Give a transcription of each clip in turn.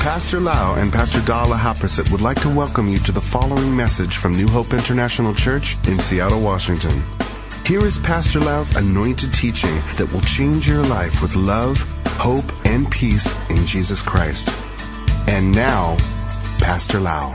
Pastor Lau and Pastor Dala Haprasit would like to welcome you to the following message from New Hope International Church in Seattle, Washington. Here is Pastor Lau's anointed teaching that will change your life with love, hope, and peace in Jesus Christ. And now, Pastor Lau.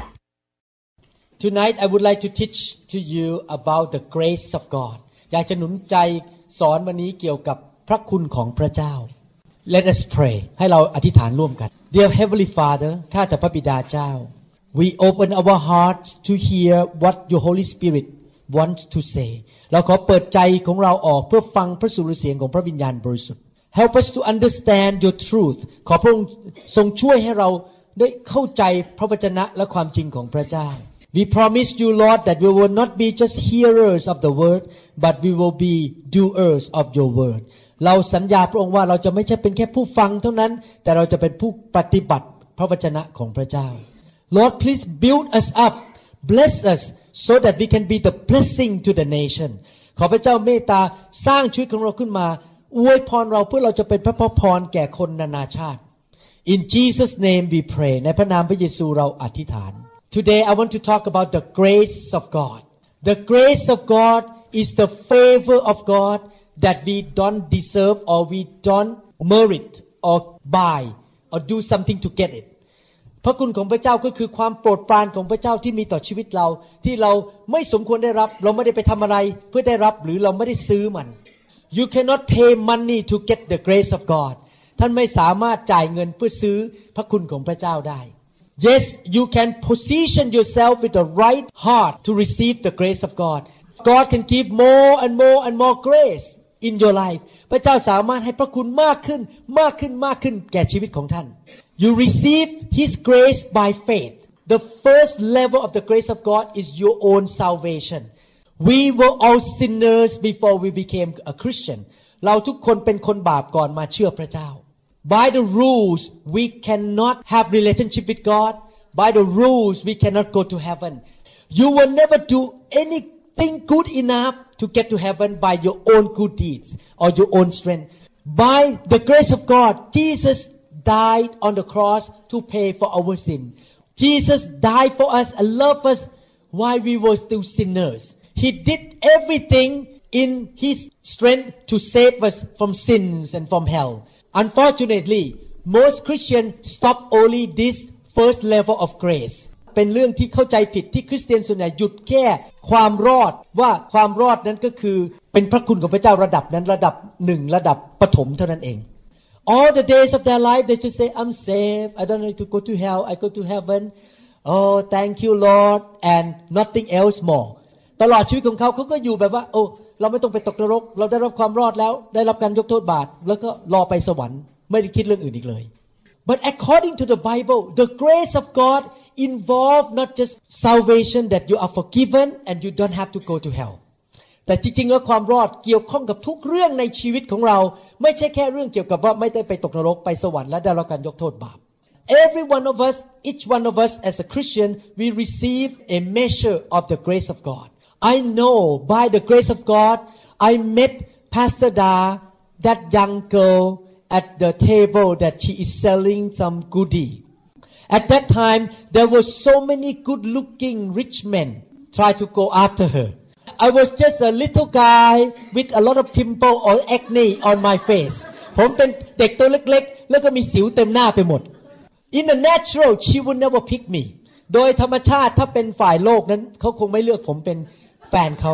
Tonight I would like to teach to you about the grace of God. อยากจะหนุนใจสอนวันนี้เกี่ยวกับพระคุณของพระเจ้า Let us pray ให้เราอธิษฐานร่วมกัน Dear Heavenly Father ข้าแต่พระบิดาเจ้า We open our hearts to hear what your Holy Spirit wants to say เราขอเปิดใจของเราออกเพื่อฟังพระสุรเสียงของพระวิญญาณบริสุทธิ์ Help us to understand your truth ขอพระองค์ทรงช่วยให้เราได้เข้าใจพระวจนะและความจริงของพระเจ้า We promise you, Lord, that we will not be just hearers of the word, but we will be doers of your word. เราสัญญาพระองค์ว่าเราจะไม่ใช่เป็นแค่ผู้ฟังเท่านั้นแต่เราจะเป็นผู้ปฏิบัติพระวจนะของพระเจ้า Lord, please build us up, bless us, so that we can be the blessing to the nation. ขอพระเจ้าเมตตาสร้างชีวิตของเราขึ้นมาอวยพรเราเพื่อเราจะเป็นพระพรแก่คนนานาชาติ In Jesus' name we pray. ในพระนามพระเยซูเราอธิษฐาน Today I want to talk about the grace of God. The grace of God is the favor of God that we don't deserve or we don't merit or buy or do something to get it. พระคุณของพระเจ้าก็คือความโปรดปรานของพระเจ้าที่มีต่อชีวิตเราที่เราไม่สมควรได้รับเราไม่ได้ไปทำอะไรเพื่อได้รับหรือเราไม่ได้ซื้อมัน You cannot pay money to get the grace of God. ท่านไม่สามารถจ่ายเงินเพื่อซื้อพระคุณของพระเจ้าได้ Yes, you can position yourself with the right heart to receive the grace of God. God can give more and more and more grace in your life. พระเจ้าสามารถให้พระคุณมากขึ้นมากขึ้นมากขึ้นแก่ชีวิตของท่าน You receive His grace by faith. The first level of the grace of God is your own salvation. We were all sinners before we became a Christian. เราทุกคนเป็นคนบาปก่อนมาเชื่อพระเจ้า By the rules we cannot have relationship with God. By the rules we cannot go to heaven. You will never do anything good enough to get to heaven by your own good deeds or your own strength. By the grace of God, Jesus died on the cross to pay for our sin. Jesus died for us and loved us while we were still sinners. He did everything in His strength to save us from sins and from hell. Unfortunately, most Christians stop only this first level of grace. เป็นเรื่องที่เข้าใจผิดที่คริสเตียนส่วนใหญ่หยุดแค่ความรอดว่าความรอดนั้นก็คือเป็นพระคุณของพระเจ้าระดับนั้นระดับ1ระดับปฐมเท่านั้นเอง All the days of their life they just say I'm saved I don't need to go to hell I go to heaven Oh thank you Lord and nothing else more ตลอดชีวิตของเขาก็อยู่แบบว่าโอ้เราไม่ต้องไปตกนรกเราได้รับความรอดแล้วได้รับการยกโทษบาปแล้วก็รอไปสวรรค์ไม่ได้คิดเรื่องอื่นอีกเลย But according to the Bible the grace of God involve not just salvation that you are forgiven and you don't have to go to hell แต่จริงๆแล้วความรอดเกี่ยวข้องกับทุกเรื่องในชีวิตของเราไม่ใช่แค่เรื่องเกี่ยวกับว่าไม่ได้ไปตกนรกไปสวรรค์และได้รับการยกโทษบาป Every one of us each one of us as a Christian we receive a measure of the grace of God I know by the grace of God I met Pastor Da that young girl at the table that she is selling some goodie At that time, there were so many good-looking rich men try to go after her. I was just a little guy with a lot of pimple or acne on my face. ผมเป็นเด็กตัวเล็กๆแล้วก็มีสิวเต็มหน้าไปหมด In the natural, she would never pick me. โดยธรรมชาติถ้าเป็นฝ่ายโลกนั้นเขาคงไม่เลือกผมเป็นแฟนเขา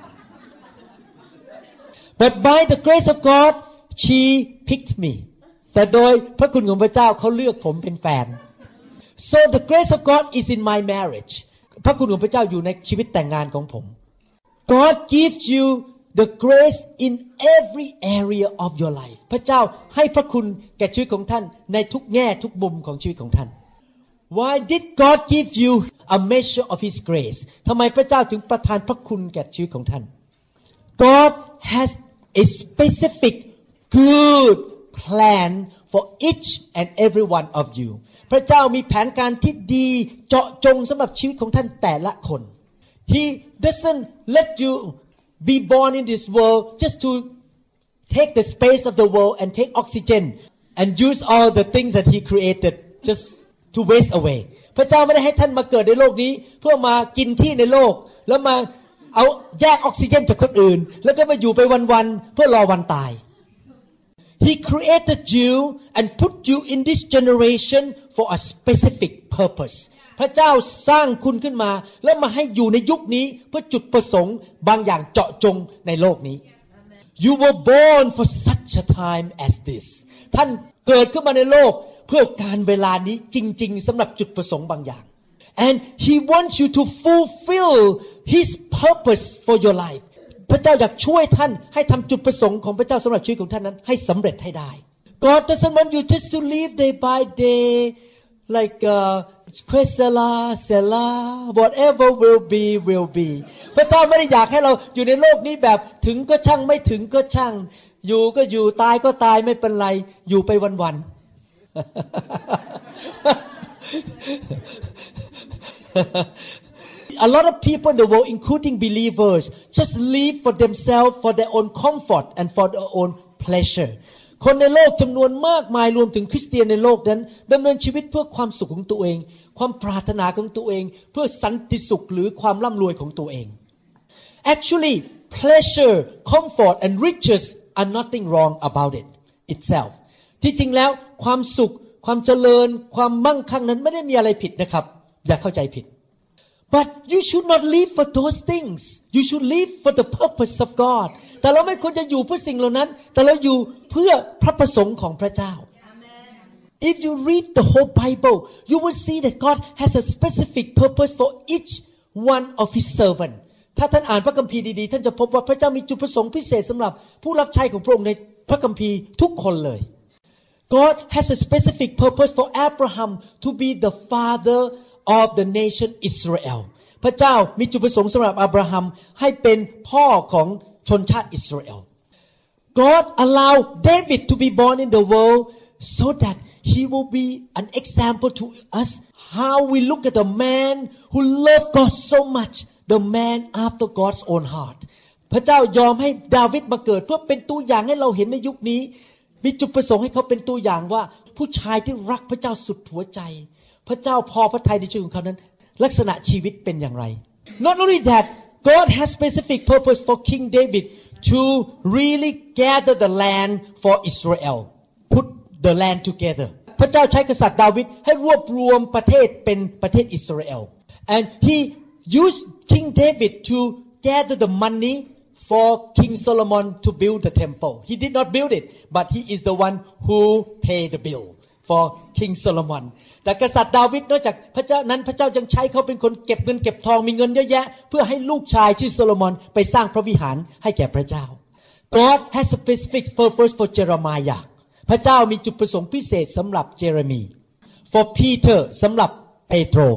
But by the grace of God, she picked me. แต่โดยพระคุณของพระเจ้าเขาเลือกผมเป็นแฟนSo the grace of God is in my marriage. พระคุณของพระเจ้าอยู่ในชีวิตแต่งงานของผม God gives you the grace in every area of your life. พระเจ้าให้พระคุณแก่ชีวิตของท่านในทุกแง่ทุกมุมของชีวิตของท่าน Why did God give you a measure of His grace? ทำไมพระเจ้าถึงประทานพระคุณแก่ชีวิตของท่าน God has a specific good plan for each and every one of you.พระเจ้ามีแผนการที่ดีเจาะจงสำหรับชีวิตของท่านแต่ละคน He doesn't let you be born in this world just to take the space of the world and take oxygen and use all the things that He created just to waste away พระเจ้าไม่ได้ให้ท่านมาเกิดในโลกนี้เพื่อมากินที่ในโลกแล้วมาเอาแยกออกซิเจนจากคนอื่นแล้วก็มาอยู่ไปวันๆเพื่อรอวันตาย He created you and put you in this generation for a specific purpose พระเจ้าสร้างคุณขึ้นมาแล้วมาให้อยู่ในยุคนี้เพื่อจุดประสงค์บางอย่างเจาะจงในโลกนี้ You were born for such a time as this ท่านเกิดขึ้นมาในโลกเพื่อการเวลานี้จริงๆสำหรับจุดประสงค์บางอย่าง and He wants you to fulfill His purpose for your life พระเจ้าอยากช่วยท่านให้ทำจุดประสงค์ของพระเจ้าสำหรับชีวิตของท่านนั้นให้สำเร็จให้ได้ God doesn't want you just to live day by day like Quesela, Sela, whatever will be พระเจ้าไม่ได้อยากให้เราอยู่ในโลกนี้แบบถึงก็ช่างไม่ถึงก็ช่างอยู่ก็อยู่ตายก็ตายไม่เป็นไรอยู่ไปวันๆA lot of people in the world, including believers, just live for themselves, for their own comfort and for their own pleasure. คนในโลกจำนวนมากมายรวมถึงคริสเตียนในโลกนั้นดำเนินชีวิตเพื่อความสุขของตัวเองความปรารถนาของตัวเองเพื่อสันติสุขหรือความร่ำรวยของตัวเอง Actually, pleasure, comfort and riches are nothing wrong about it itself. ที่จริงแล้วความสุขความเจริญความมั่งคั่งนั้นไม่ได้มีอะไรผิดนะครับอย่าเข้าใจผิดBut you should not live for those things. You should live for the purpose of God. แต่เราไม่ควรจะอยู่เพื่อสิ่งเหล่านั้นแต่เราอยู่เพื่อพระประสงค์ของพระเจ้า If you read the whole Bible, you will see that God has a specific purpose for each one of His servants. ถ้าท่านอ่านพระคัมภีร์ดีๆท่านจะพบว่าพระเจ้ามีจุดประสงค์พิเศษสำหรับผู้รับใช้ของพระองค์ในพระคัมภีร์ทุกคนเลย God has a specific purpose for Abraham to be the father of the nation Israel พระเจ้ามีจุดประสงค์สำหรับอับราฮัมให้เป็นพ่อของชนชาติอิสราเอล God allowed David to be born in the world so that he will be an example to us how we look at a man who loved God so much the man after God's own heart พระเจ้ายอมให้ดาวิดมาเกิดเพื่อเป็นตัวอย่างให้เราเห็นในยุคนี้มีจุดประสงค์ให้เขาเป็นตัวอย่างว่าผู้ชายที่รักพระเจ้าสุดหัวใจพระเจ้าพอพระทัยในชีวิตของเขานั้นลักษณะชีวิตเป็นอย่างไร Not only that, God has specific purpose for King David to really gather the land for Israel, put the land together. พระเจ้าใช้กษัตริย์ดาวิดให้รวบรวมประเทศเป็นประเทศอิสราเอล And he used King David to gather the money for King Solomon to build the temple. He did not build it, but he is the one who paid the bill for King Solomon. แต่กษัตริย์ดาวิดนอกจากพระเจ้านั้นพระเจ้ายังใช้เขาเป็นคนเก็บเงินเก็บทองมีเงินเยอะแยะเพื่อให้ลูกชายชื่อโซโลมอนไปสร้างพระวิหารให้แก่พระเจ้า God has a specific purpose for Jeremiah พระเจ้ามีจุดประสงค์พิเศษสำหรับเจเรมี for Peter สำหรับเปโตร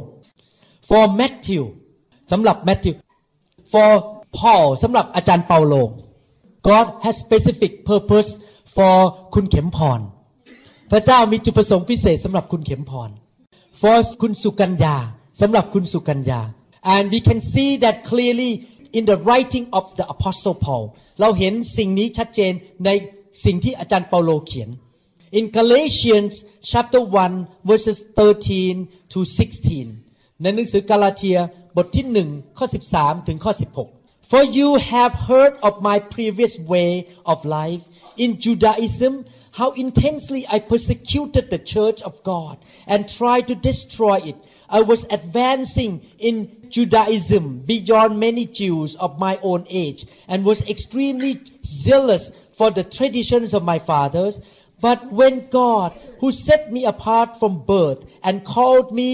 for Matthew สำหรับ Matthew for Paul สำหรับอาจารย์เปาโล God has specific purpose for คุณเข็มพรพระเจ้ามีจุดประสงค์พิเศษสำหรับคุณเข็มพร for คุณสุกัญญาสำหรับคุณสุกัญญา and we can see that clearly in the writing of the apostle Paul เราเห็นสิ่งนี้ชัดเจนในสิ่งที่อาจารย์เปาโลเขียน in Galatians chapter 1 verses 13 to 16 ในหนังสือกาลาเทียบทที่1ข้อ13ถึงข้อ16 for you have heard of my previous way of life in Judaism,How intensely I persecuted the church of God and tried to destroy it. I was advancing in Judaism beyond many Jews of my own age and was extremely zealous for the traditions of my fathers. But when God, who set me apart from birth and called me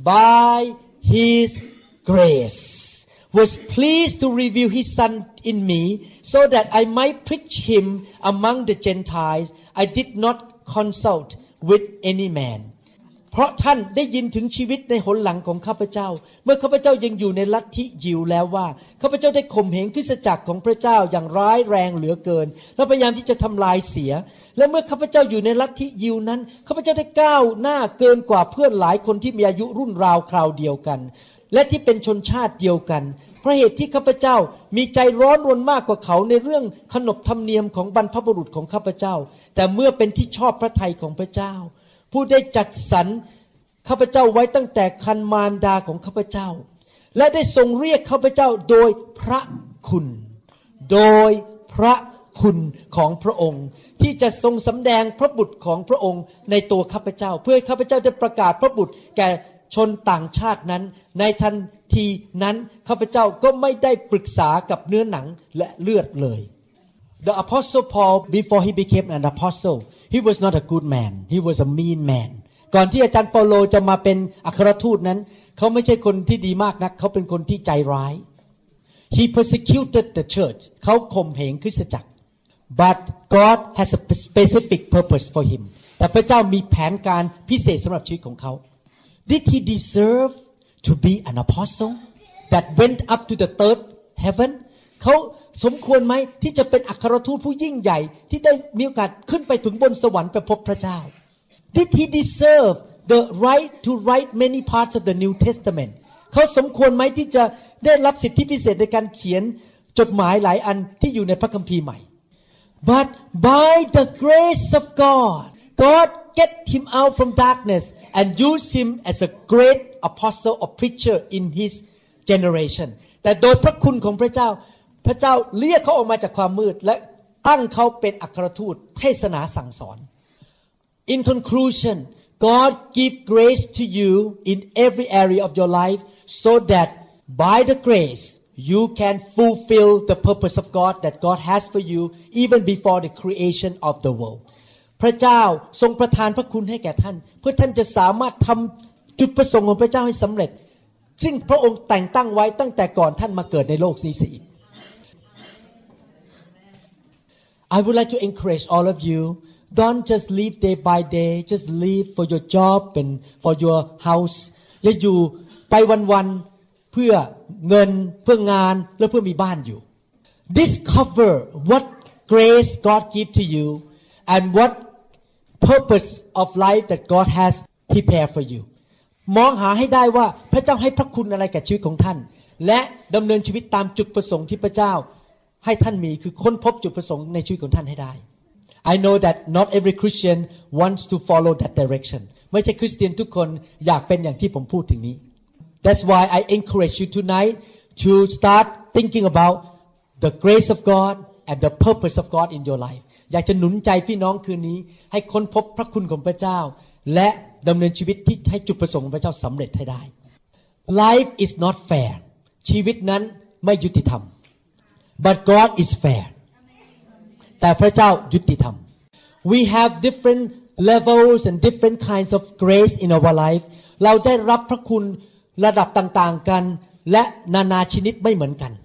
by His grace, was pleased to reveal His Son in me so that I might preach Him among the Gentiles,I did not consult with any man เพราะท่านได้ยินถึงชีวิตในหนหลังของข้าพเจ้าเมื่อข้าพเจ้ายังอยู่ในลัทธิยิวแล้วว่าข้าพเจ้าได้ข่มเหงคริสตจักรของพระเจ้าอย่างร้ายแรงเหลือเกินและพยายามที่จะทำลายเสียและเมื่อข้าพเจ้าอยู่ในลัทธิยิวนั้นข้าพเจ้าได้ก้าวหน้าเกินกว่าเพื่อนหลายคนที่มีอายุรุ่นราวคราวเดียวกันและที่เป็นชนชาติเดียวกันเพราะเหตุที่ข้าพเจ้ามีใจร้อนรนมากกว่าเขาในเรื่องขนบธรรมเนียมของบรรพบุรุษของข้าพเจ้าแต่เมื่อเป็นที่ชอบพระทัยของพระเจ้าผู้ได้จัดสรรข้าพเจ้าไว้ตั้งแต่ครรภ์มารดาของข้าพเจ้าและได้ทรงเรียกข้าพเจ้าโดยพระคุณโดยพระคุณของพระองค์ที่จะทรงสำแดงพระบุตรของพระองค์ในตัวข้าพเจ้าเพื่อข้าพเจ้าได้ประกาศพระบุตรแก่ชนต่างชาตินั้นในทันทีนั้นข้าพเจ้าก็ไม่ได้ปรึกษากับเนื้อหนังและเลือดเลย The Apostle Paul before he became an apostle he was not a good man he was a mean man ก่อนที่อาจารย์เปาโลจะมาเป็นอัครทูตนั้นเขาไม่ใช่คนที่ดีมากนักเขาเป็นคนที่ใจร้าย He persecuted the church เขาข่มเหงคริสตจักร But God has a specific purpose for him แต่พระเจ้ามีแผนการพิเศษสำหรับชีวิตของเขา Did he deserve to be an apostle that went up to the third heaven เขาสมควรไหมที่จะเป็นอัครทูตผู้ยิ่งใหญ่ที่ได้มีโอกาสขึ้นไปถึงบนสวรรค์ไปพบพระเจ้า Did he deserve the right to write many parts of the New Testament เขาสมควรไหมที่จะได้รับสิทธิพิเศษในการเขียนจดหมายหลายอันที่อยู่ในพระคัมภีร์ใหม่ But by the grace of God God get him out from darkness and use him as a great apostle or preacher in his generation แต่โดยพระคุณของพระเจ้าพระเจ้าเรียกเขาออกมาจากความมืดและตั้งเขาเป็นอัครทูตเทศนาสั่งสอน In conclusion God give grace to you in every area of your life so that by the grace you can fulfill the purpose of God that God has for you even before the creation of the world พระเจ้าทรงประทานพระคุณให้แก่ท่านเพื่อท่านจะสามารถทำจุดประสงค์ของพระเจ้าให้สำเร็จซึ่งพระองค์แต่งตั้งไว้ตั้งแต่ก่อนท่านมาเกิดในโลกนี้เสียอีก I would like to encourage all of you don't just live day by day just live for your job and for your house อย่าอยู่ไปวันๆเพื่อเงินเพื่องานและเพื่อมีบ้านอยู่ Discover what grace God give to you and what purpose of life that God has prepared for you มองหาให้ได้ว่าพระเจ้าให้พระคุณอะไรแก่ชีวิตของท่านและดำเนินชีวิตตามจุดประสงค์ที่พระเจ้าให้ท่านมีคือค้นพบจุดประสงค์ในชีวิตของท่านให้ได้ I know that not every Christian wants to follow that direction ไม่ใช่คริสเตียนทุกคนอยากเป็นอย่างที่ผมพูดถึงนี้ That's why I encourage you tonight to start thinking about the grace of God and the purpose of God in your life อยากจะหนุนใจพี่น้องคืนนี้ให้ค้นพบพระคุณของพระเจ้าและดำเนินชีวิตที่ให้จุดประสงค์ของพระเจ้าสำเร็จให้ได้ Life is not fair ชีวิตนั้นไม่ยุติธรรม But God is fair แต่พระเจ้ายุติธรรม We have different levels and different kinds of grace in our life เราได้รับพระคุณระดับต่างๆกันและนานาชนิดไม่เหมือนกัน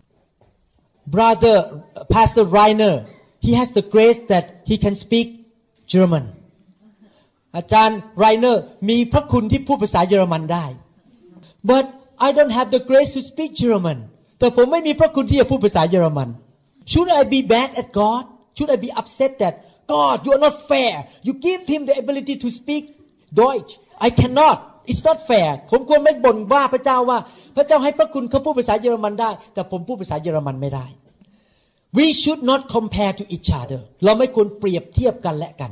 Brother Pastor Reiner he has the grace that he can speak German อาจารย์ไรเนอร์มีพระคุณที่พูดภาษาเยอรมันได้ But I don't have the grace to speak German แต่ผมไม่มีพระคุณที่จะพูดภาษาเยอรมัน Should I be mad at God? Should I be upset that God you are not fair? You give him the ability to speak Deutsch. I cannot. It's not fair. ผมควรไม่บ่นว่าพระเจ้าว่าพระเจ้าให้พระคุณเขาพูดภาษาเยอรมันได้แต่ผมพูดภาษาเยอรมันไม่ได้ We should not compare to each other เราไม่ควรเปรียบเทียบกันและกัน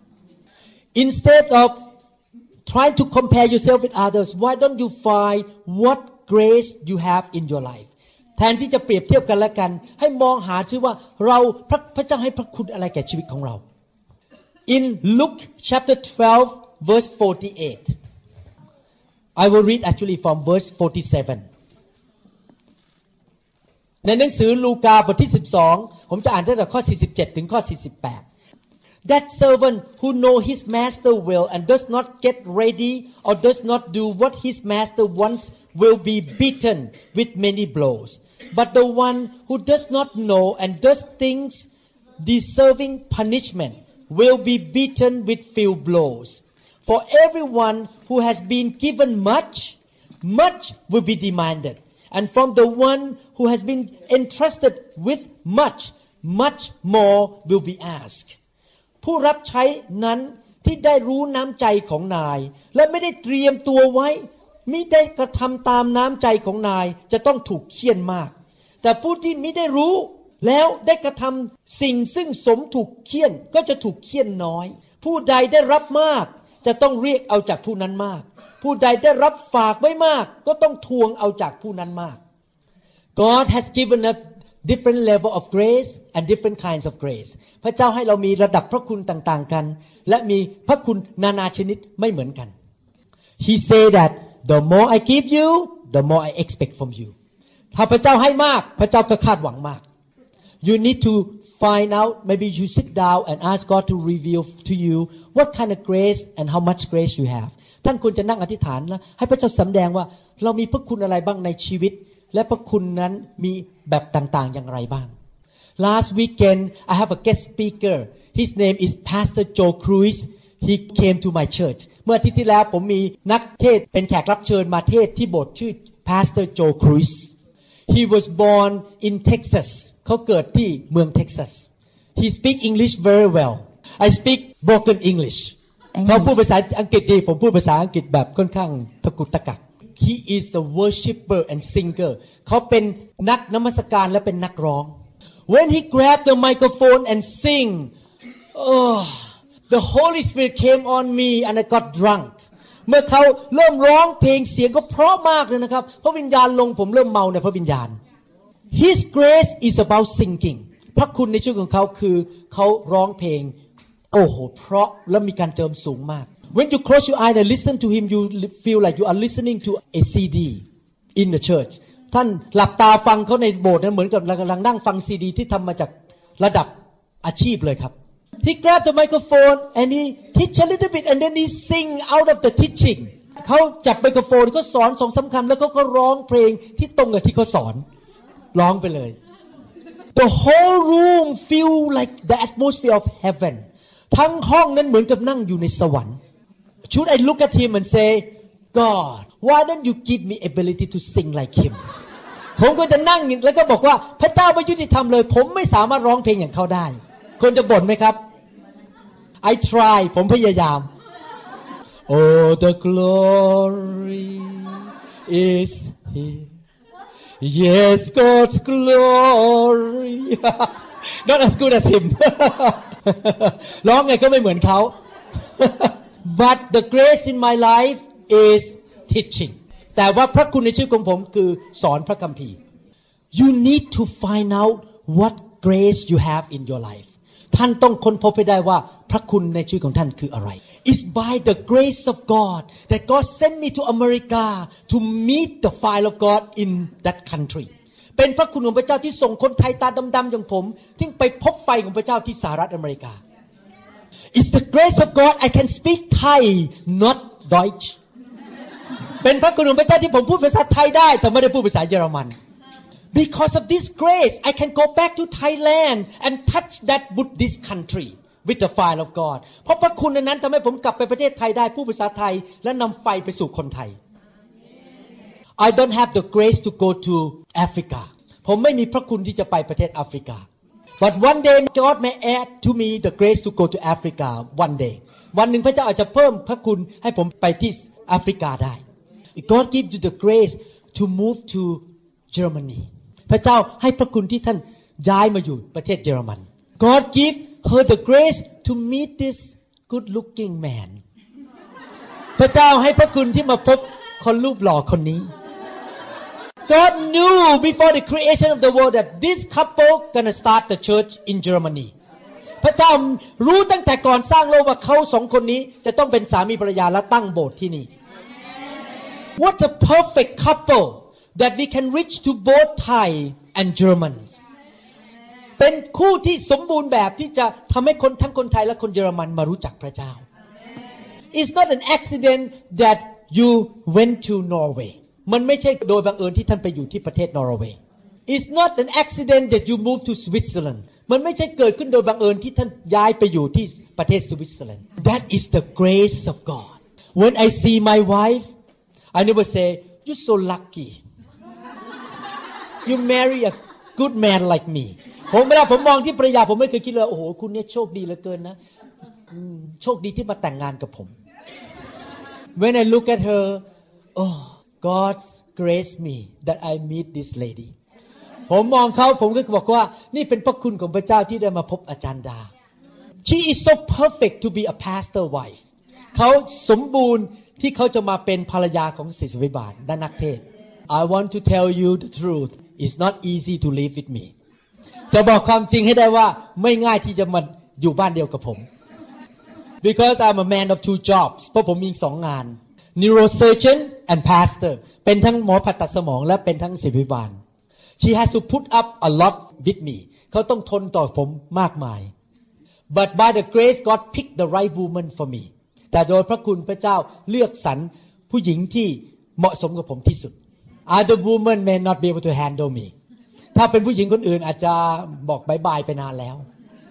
Instead of trying to compare yourself with others why don't you find what grace you have in your life แทนที่จะเปรียบเทียบกันและกันให้มองหาชื่อว่าเราพระเจ้าให้พระคุณอะไรแก่ชีวิตของเรา In Luke chapter 12 verse 48 I will read actually from verse 47 ในหนังสือลูกาบทที่12ผมจะอ่านตั้งแต่ข้อ47ถึงข้อ48That servant who know his master will and does not get ready or does not do what his master wants will be beaten with many blows. But the one who does not know and does things deserving punishment will be beaten with few blows. For everyone who has been given much, much will be demanded. And from the one who has been entrusted with much, much more will be asked.ผู้รับใช้นั้นที่ได้รู้น้ำใจของนายและไม่ได้เตรียมตัวไว้มิได้กระทำตามน้ำใจของนายจะต้องถูกเฆี่ยนมากแต่ผู้ที่มิได้รู้แล้วได้กระทำสิ่งซึ่งสมถูกเฆี่ยนก็จะถูกเฆี่ยนน้อยผู้ใดได้รับมากจะต้องเรียกเอาจากผู้นั้นมากผู้ใดได้รับฝากไว้มากก็ต้องทวงเอาจากผู้นั้นมาก God has given us different level of grace and different kinds of grace พระเจ้าให้เรามีระดับพระคุณต่างๆกันและมีพระคุณนานาชนิดไม่เหมือนกัน He say that the more I give you the more I expect from you ถ้าพระเจ้าให้มากพระเจ้าก็คาดหวังมาก You need to find out maybe you sit down and ask God to reveal to you what kind of grace and how much grace you have ท่านควรจะนั่งอธิษฐานแล้วให้พระเจ้าสำแดงว่าเรามีพระคุณอะไรบ้างในชีวิตและพระคุณนั้นมีแบบต่างๆอย่างไรบ้าง Last weekend I have a guest speaker his name is Pastor Joe Cruz he came to my church เมื่ออาทิตย์ที่แล้วผมมีนักเทศเป็นแขกรับเชิญมาเทศที่โบสถ์ชื่อ Pastor Joe Cruz he was born in Texas เขาเกิดที่เมืองเท็กซัส he speak English very well I speak broken English เขาพูดภาษาอังกฤษดีผมพูดภาษาอังกฤษแบบค่อนข้างตะกุกตะกักHe is a worshipper and singer เขาเป็นนักนมัสการและเป็นนักร้อง When he grabbed the microphone and sing the Holy Spirit came on me and I got drunk เมื่อเขาเริ่มร้องเพลงเสียงก็เพราะมากเลยนะครับพระวิญญาณลงผมเริ่มเมาในพระวิญญาณ His grace is about singing พระคุณในชีวิตของเขาคือเขาร้องเพลงโอ้โหเพราะและมีการเจิมสูงมากWhen you close your eyes and listen to him, you feel like you are listening to a CD in the church. ท่านหลับตาฟังเขาในโบสถ์นั้นเหมือนกับกำลังนั่งฟังซีดีที่ทำมาจากระดับอาชีพเลยครับ He grabbed the microphone and he teach a little bit and then he sing out of the teaching. เขาจับไมโครโฟนเขาสอนสองสามคำแล้วเขาก็ร้องเพลงที่ตรงกับที่เขาสอนร้องไปเลย The whole room feel like the atmosphere of heaven. ทั้งห้องนั้นเหมือนกับนั่งอยู่ในสวรรค์Should I look at him and say, God, why don't you give me ability to sing like him? ผมก็จะนั่งแล้วก็บอกว่าพระเจ้าไม่ยุติธรรมเลยผมไม่สามารถร้องเพลงอย่างเขาได้คนจะบ่นไหมครับ I try ผมพยายาม Oh, the glory is here. Yes, God's glory. Not as good as him. ร้องไงก็ไม่เหมือนเขาBut the grace in my life is teaching แต่ว่าพระคุณในชีวิตของผมคือสอนพระคัมภีร์ You need to find out what grace you have in your life ท่านต้องค้นพบให้ได้ว่าพระคุณในชีวิตของท่านคืออะไร It's by the grace of God that God sent me to America to meet the fire of God in that country เป็นพระคุณของพระเจ้าที่ส่งคนไทยตาดำๆอย่างผมที่ไปพบไฟของพระเจ้าที่สหรัฐอเมริกาIt's the grace of God I can speak Thai not Deutsch เป็นพระคุณของพระเจ้าที่ผมพูดภาษาไทยได้แต่ไม่ได้พูดภาษาเยอรมัน Because of this grace I can go back to Thailand and touch that Buddhist country with the fire of God เพราะพระคุณนั้นทำให้ผมกลับไปประเทศไทยได้พูดภาษาไทยและนำไฟไปสู่คนไทย I don't have the grace to go to Africa ผมไม่มีพระคุณที่จะไปประเทศแอฟริกาBut one day God may add to me the grace to go to Africa one day วันหนึ่งพระเจ้าอาจจะเพิ่มพระคุณให้ผมไปที่แอฟริกาได้ God give you the grace to move to Germany พระเจ้าให้พระคุณที่ท่านย้ายมาอยู่ประเทศเยอรมัน God give her the grace to meet this good looking man พระเจ้าให้พระคุณที่มาพบคนรูปหล่อคนนี้God knew before the creation of the world that this couple gonna start the church in Germany พระเจ้ารู้ตั้งแต่ก่อนสร้างโลกว่าเขาสองคนนี้จะต้องเป็นสามีภรรยาและตั้งโบสถ์ที่นี่ What a perfect couple that we can reach to both Thai and Germans เป็นคู่ที่สมบูรณ์แบบที่จะทำให้คนทั้งคนไทยและคนเยอรมันมารู้จักพระเจ้า It's not an accident that you went to Norwayมันไม่ใช่โดยบังเอิญที่ท่านไปอยู่ที่ประเทศนอร์เวย์ It's not an accident that you moved to Switzerland มันไม่ใช่เกิดขึ้นโดยบังเอิญที่ท่านย้ายไปอยู่ที่ประเทศสวิตเซอร์แลนด์ That is the grace of God When I see my wife I never say you're so lucky you marry a good man like me ผมเวลาผมมองที่ภรรยาผมไม่เคยคิดเลยโอ้โหคุณเนี่ยโชคดีเหลือเกินนะโชคดีที่มาแต่งงานกับผม When I look at her oh God's grace me that I meet this lady ผมมองเขาผมก็บอกว่านี่เป็นพระคุณของพระเจ้าที่ได้มาพบอาจารย์ดา She is so perfect to be a pastor wife เขาสมบูรณ์ที่เขาจะมาเป็นภรรยาของศิษยาภิบาลและนักเทศ I want to tell you the truth it's not easy to live with me จะบอกความจริงให้ได้ว่าไม่ง่ายที่จะมาอยู่บ้านเดียวกับผม because I'm a man of two jobs เพราะผมมี2งาน neurosurgeon and pastor เป็นทั้งหมอผ่าตัดสมองและเป็นทั้งศิษยาภิบาล she has to put up a lot with me เขาต้องทนต่อผมมากมาย but by the grace God picked the right woman for me แต่โดยพระคุณพระเจ้าเลือกสรรผู้หญิงที่เหมาะสมกับผมที่สุด other women may not be able to handle me ถ้าเป็นผู้หญิงคนอื่นอาจจะบอกบายบายไปนานแล้ว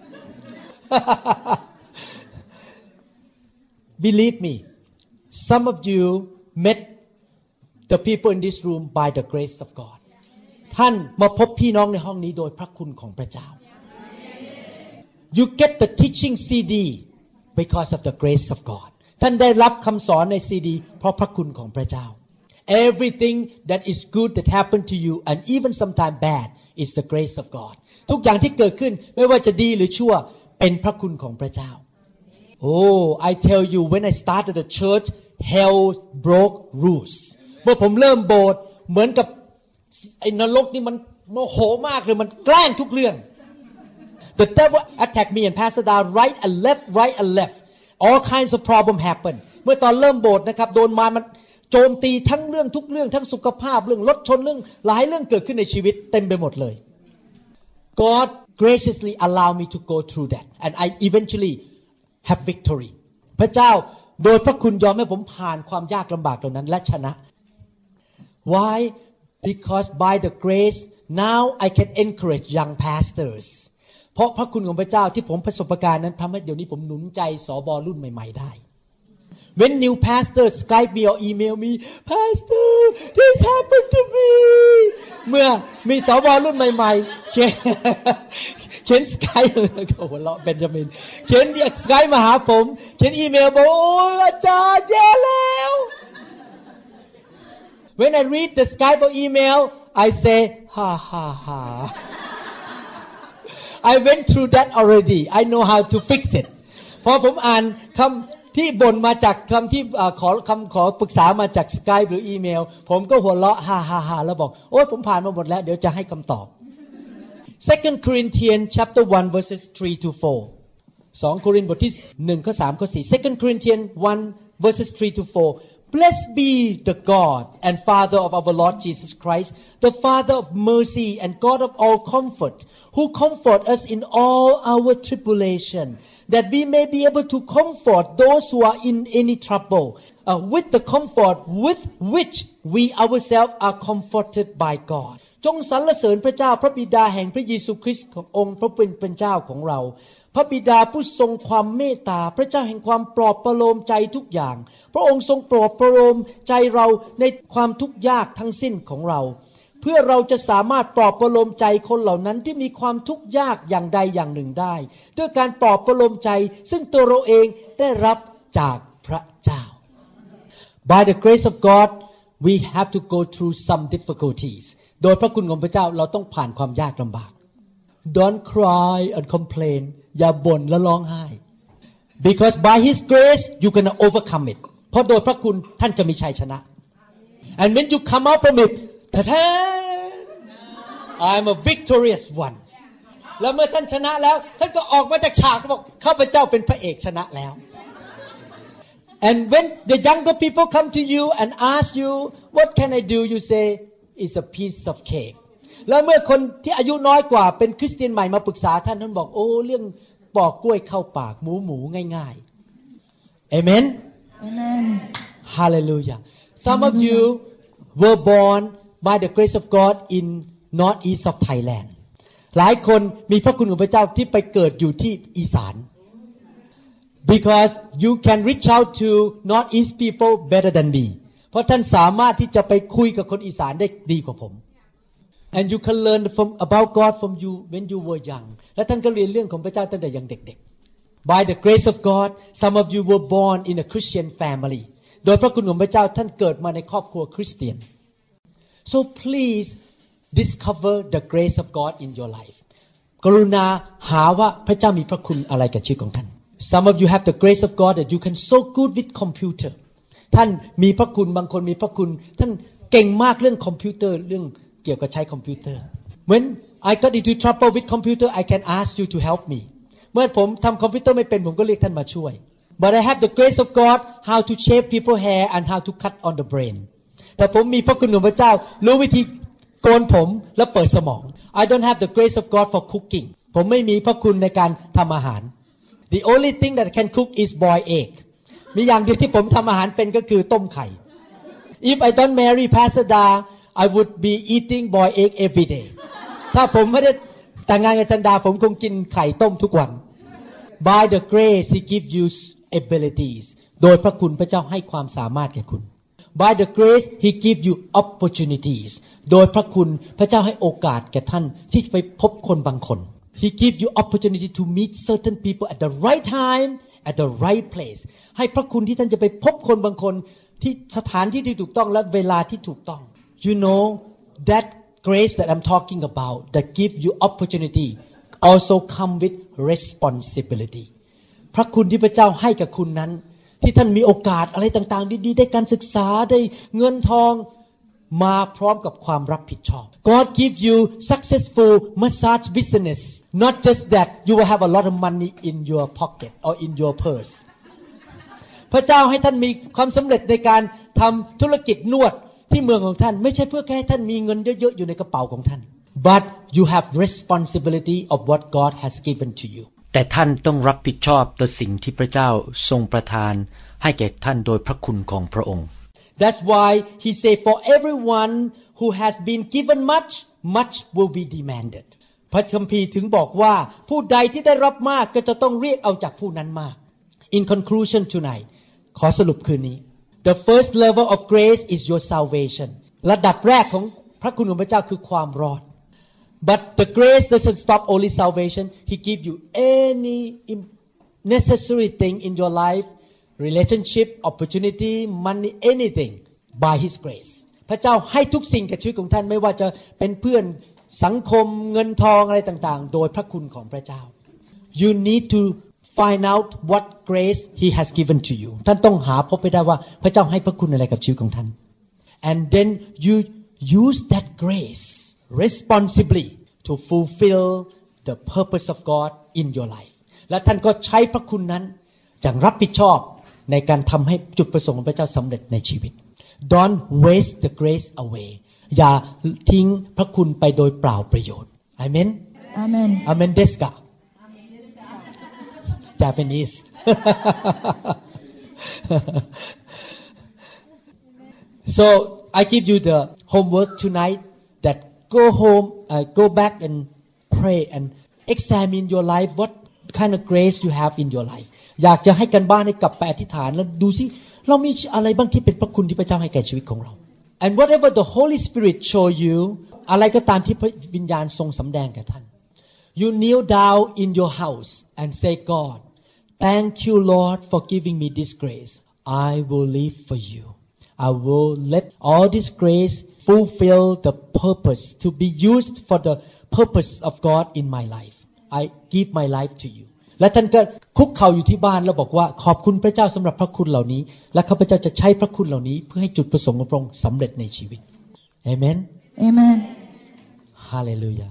Believe me some of you met the people in this room by the grace of God ท่านมาพบพี่น้องในห้องนี้โดยพระคุณของพระเจ้า You get the teaching CD because of the grace of God ท่านได้รับคำสอนในซีดีเพราะพระคุณของพระเจ้า Everything that is good that happened to you and even sometimes bad is the grace of God ทุกอย่างที่เกิดขึ้นไม่ว่าจะดีหรือชั่วเป็นพระคุณของพระเจ้า Oh I tell you when I started the church hell broke loose เมื่อผมเริ่มโบสถ์เหมือนกับไอ้นรกนี่มันโมโหมากเลยมันแกล้งทุกเรื่อง The devil attacked me and Pastor Da right and left all kinds of problem happen เมื่อตอนเริ่มโบสถ์นะครับโดนมันโจมตีทั้งเรื่องทุกเรื่องทั้งสุขภาพเรื่องรถชนเรื่องหลายเรื่องเกิดขึ้นในชีวิตเต็มไปหมดเลย God graciously allowed me to go through that and I eventually have victory พระเจ้าโดยพระคุณยอมให้ผมผ่านความยากลำบากเหล่านั้นและชนะ Why Because by the grace now I can encourage young pastors เพราะพระคุณของพระเจ้าที่ผมประสบการณ์นั้นทำให้เดี๋ยวนี้ผมหนุนใจสบรุ่นใหม่ๆได้ When new pastors Skype me or email me Pastor this happened to me เมื่อมีสบรุ่นใหม่ๆเขียน Skype ก็หัวเราะเบนจามินเขียน Skype มาหาผมเขียนอีเมลบอกโอ้อาจารย์แย่แล้ว When I read the Skype or email I say ha ha ha I went through that already I know how to fix it พอผมอ่านคำที่บ่นมาจากคำที่ขอปรึกษามาจาก Skype หรืออีเมลผมก็หัวเราะฮ่าฮ่าฮ่าแล้วบอกโอ๊ยผมผ่านมาหมดแล้วเดี๋ยวจะให้คำตอบ 2 Corinthians chapter 1 verses 3 to 4 2 โครินธ์บทที่1ข้อ3ข้อ4 2 Corinthians 1 verses 3 to 4 Blessed be the God and Father of our Lord Jesus Christ the Father of mercy and God of all comfort who comfort us in all our tribulation that we may be able to comfort those who are in any trouble with the comfort with which we ourselves are comforted by God จงสรรเสริญพระเจ้าพระบิดาแห่งพระเยซูคริสต์ขององค์พระผู้เป็นเจ้าของเราพระบิดาผู้ทรงความเมตตาพระเจ้าแห่งความปลอบประโลมใจทุกอย่างพระองค์ทรงปลอบประโลมใจเราในความทุกข์ยากทั้งสิ้นของเราเพื่อเราจะสามารถปลอบประโลมใจคนเหล่านั้นที่มีความทุกข์ยากอย่างใดอย่างหนึ่งได้ด้วยการปลอบประโลมใจซึ่งตัวเราเองได้รับจากพระเจ้า By the grace of God we have to go through some difficulties โดยพระคุณของพระเจ้าเราต้องผ่านความยากลำบาก Don't cry and complain อย่าบ่นและร้องไห้ Because by His grace you can overcome it เพราะโดยพระคุณท่านจะมีชัยชนะ And when you come out from it I'm a victorious one แล้วเมื่อท่านชนะแล้วท่านก็ออกมาจากฉากบอกข้าพเจ้าเป็นพระเอกชนะแล้ว And when the younger people come to you and ask you what can I do you say it's a piece of cake แล้วเมื่อคนที่อายุน้อยกว่าเป็นคริสเตียนใหม่มาปรึกษาท่านบอกโอ้เรื่องปอกกล้วยเข้าปากหมูง่ายๆ Amen Amen Hallelujah Some of you were born by the grace of God in northeast of Thailand หลายคนมีพระคุณของพระเจ้าที่ไปเกิดอยู่ที่อีสาน because you can reach out to northeast people better than me เพราะท่านสามารถที่จะไปคุยกับคนอีสานได้ดีกว่าผม and you can learn about God from you when you were young และท่านก็เรียนเรื่องของพระเจ้าตั้งแต่ยังเด็กๆ by the grace of God some of you were born in a Christian family โดยพระคุณของพระเจ้าท่านเกิดมาในครอบครัวคริสเตียนSo please discover the grace of God in your life กรุณาหาว่าพระเจ้ามีพระคุณอะไรกับชีวิตของท่าน Some of you have the grace of God that you can so good with computer ท่านมีพระคุณบางคนมีพระคุณท่านเก่งมากเรื่องคอมพิวเตอร์เรื่องเกี่ยวกับใช้คอมพิวเตอร์ When I got into trouble with computer I can ask you to help me เมื่อผมทำคอมพิวเตอร์ไม่เป็นผมก็เรียกท่านมาช่วย But I have the grace of God how to shave people hair and how to cut on the brain แต่ผมมีพระคุณของพระเจ้ารู้วิธีโกนผมและเปิดสมอง I don't have the grace of God for cooking ผมไม่มีพระคุณในการทำอาหาร The only thing that I can cook is boil egg มีอย่างเดียวที่ผมทำอาหารเป็นก็คือต้มไข่ If I don't marry Pastor Da I would be eating boiled egg every day ถ้าผมไม่ได้แต่งงานกับจันดาผมคงกินไข่ต้มทุกวัน By the grace He gives you abilities โดยพระคุณพระเจ้าให้ความสามารถแก่คุณ By the grace He gives you opportunities โดยพระคุณพระเจ้าให้โอกาสแก่ท่านที่จะไปพบคนบางคน He gives you opportunity to meet certain people at the right time at the right place ให้พระคุณที่ท่านจะไปพบคนบางคนที่สถานที่ที่ถูกต้องและเวลาที่ถูกต้อง You know that grace that I'm talking about that give you opportunity also come with responsibility พระคุณที่พระเจ้าให้กับคุณนั้นที่ท่านมีโอกาสอะไรต่างๆดีๆได้การศึกษาได้เงินทองมาพร้อมกับความรับผิดชอบ God give you successful massage business not just that you will have a lot of money in your pocket or in your purse พระเจ้าให้ท่านมีความสำเร็จในการทำธุรกิจนวดที่เมืองของท่านไม่ใช่เพื่อแค่ให้ท่านมีเงินเยอะๆอยู่ในกระเป๋าของท่าน but you have responsibility of what God has given to you แต่ท่านต้องรับผิดชอบต่อสิ่งที่พระเจ้าทรงประทานให้แก่ท่านโดยพระคุณของพระองค์ That's why he say for everyone who has been given much much will be demanded พระคัมภีร์ถึงบอกว่าผู้ใดที่ได้รับมากก็จะต้องเรียกเอาจากผู้นั้นมาก In conclusion tonight ขอสรุปคืนนี้The first level of grace is your salvation ระดับแรกของพระคุณของพระเจ้าคือความรอด But the grace doesn't stop only salvation He gives you any necessary thing in your life relationship opportunity money anything by His grace พระเจ้าให้ทุกสิ่งแก่ชีวิตของท่านไม่ว่าจะเป็นเพื่อนสังคมเงินทองอะไรต่างๆโดยพระคุณของพระเจ้า You need to find out what grace He has given to you ท่านต้องหาพบไปได้ว่าพระเจ้าให้พระคุณอะไรกับชีวิตของท่าน and then you use that grace responsibly to fulfill the purpose of God in your life และท่านก็ใช้พระคุณนั้นอย่างรับผิดชอบในการทำให้จุดประสงค์ของพระเจ้าสำเร็จในชีวิต Don't waste the grace away อย่าทิ้งพระคุณไปโดยเปล่าประโยชน์ Amen Amen Amen ですかJapanese So I give you the homework tonight that go home go back and pray and examine your life what kind of grace you have in your life อยากจะให้กันบ้านให้กลับไปอธิษฐานแล้วดูสิเรามีอะไรบ้างที่เป็นพระคุณที่พระเจ้าให้แก่ชีวิตของเรา And whatever the Holy Spirit show you อะไรก็ตามที่พระวิญญาณทรงสำแดงแก่ท่าน You kneel down in your house and say God Thank you Lord for giving me this grace I will live for you I will let all this grace fulfill the purpose to be used for the purpose of God in my life I give my life to you และท่านก็คุกเข่าอยู่ที่บ้านแล้วบอกว่าขอบคุณพระเจ้าสำหรับพระคุณเหล่านี้และข้าพเจ้าจะใช้พระคุณเหล่านี้เพื่อให้จุดประสงค์ของพระองค์สำเร็จในชีวิต Amen Amen Hallelujah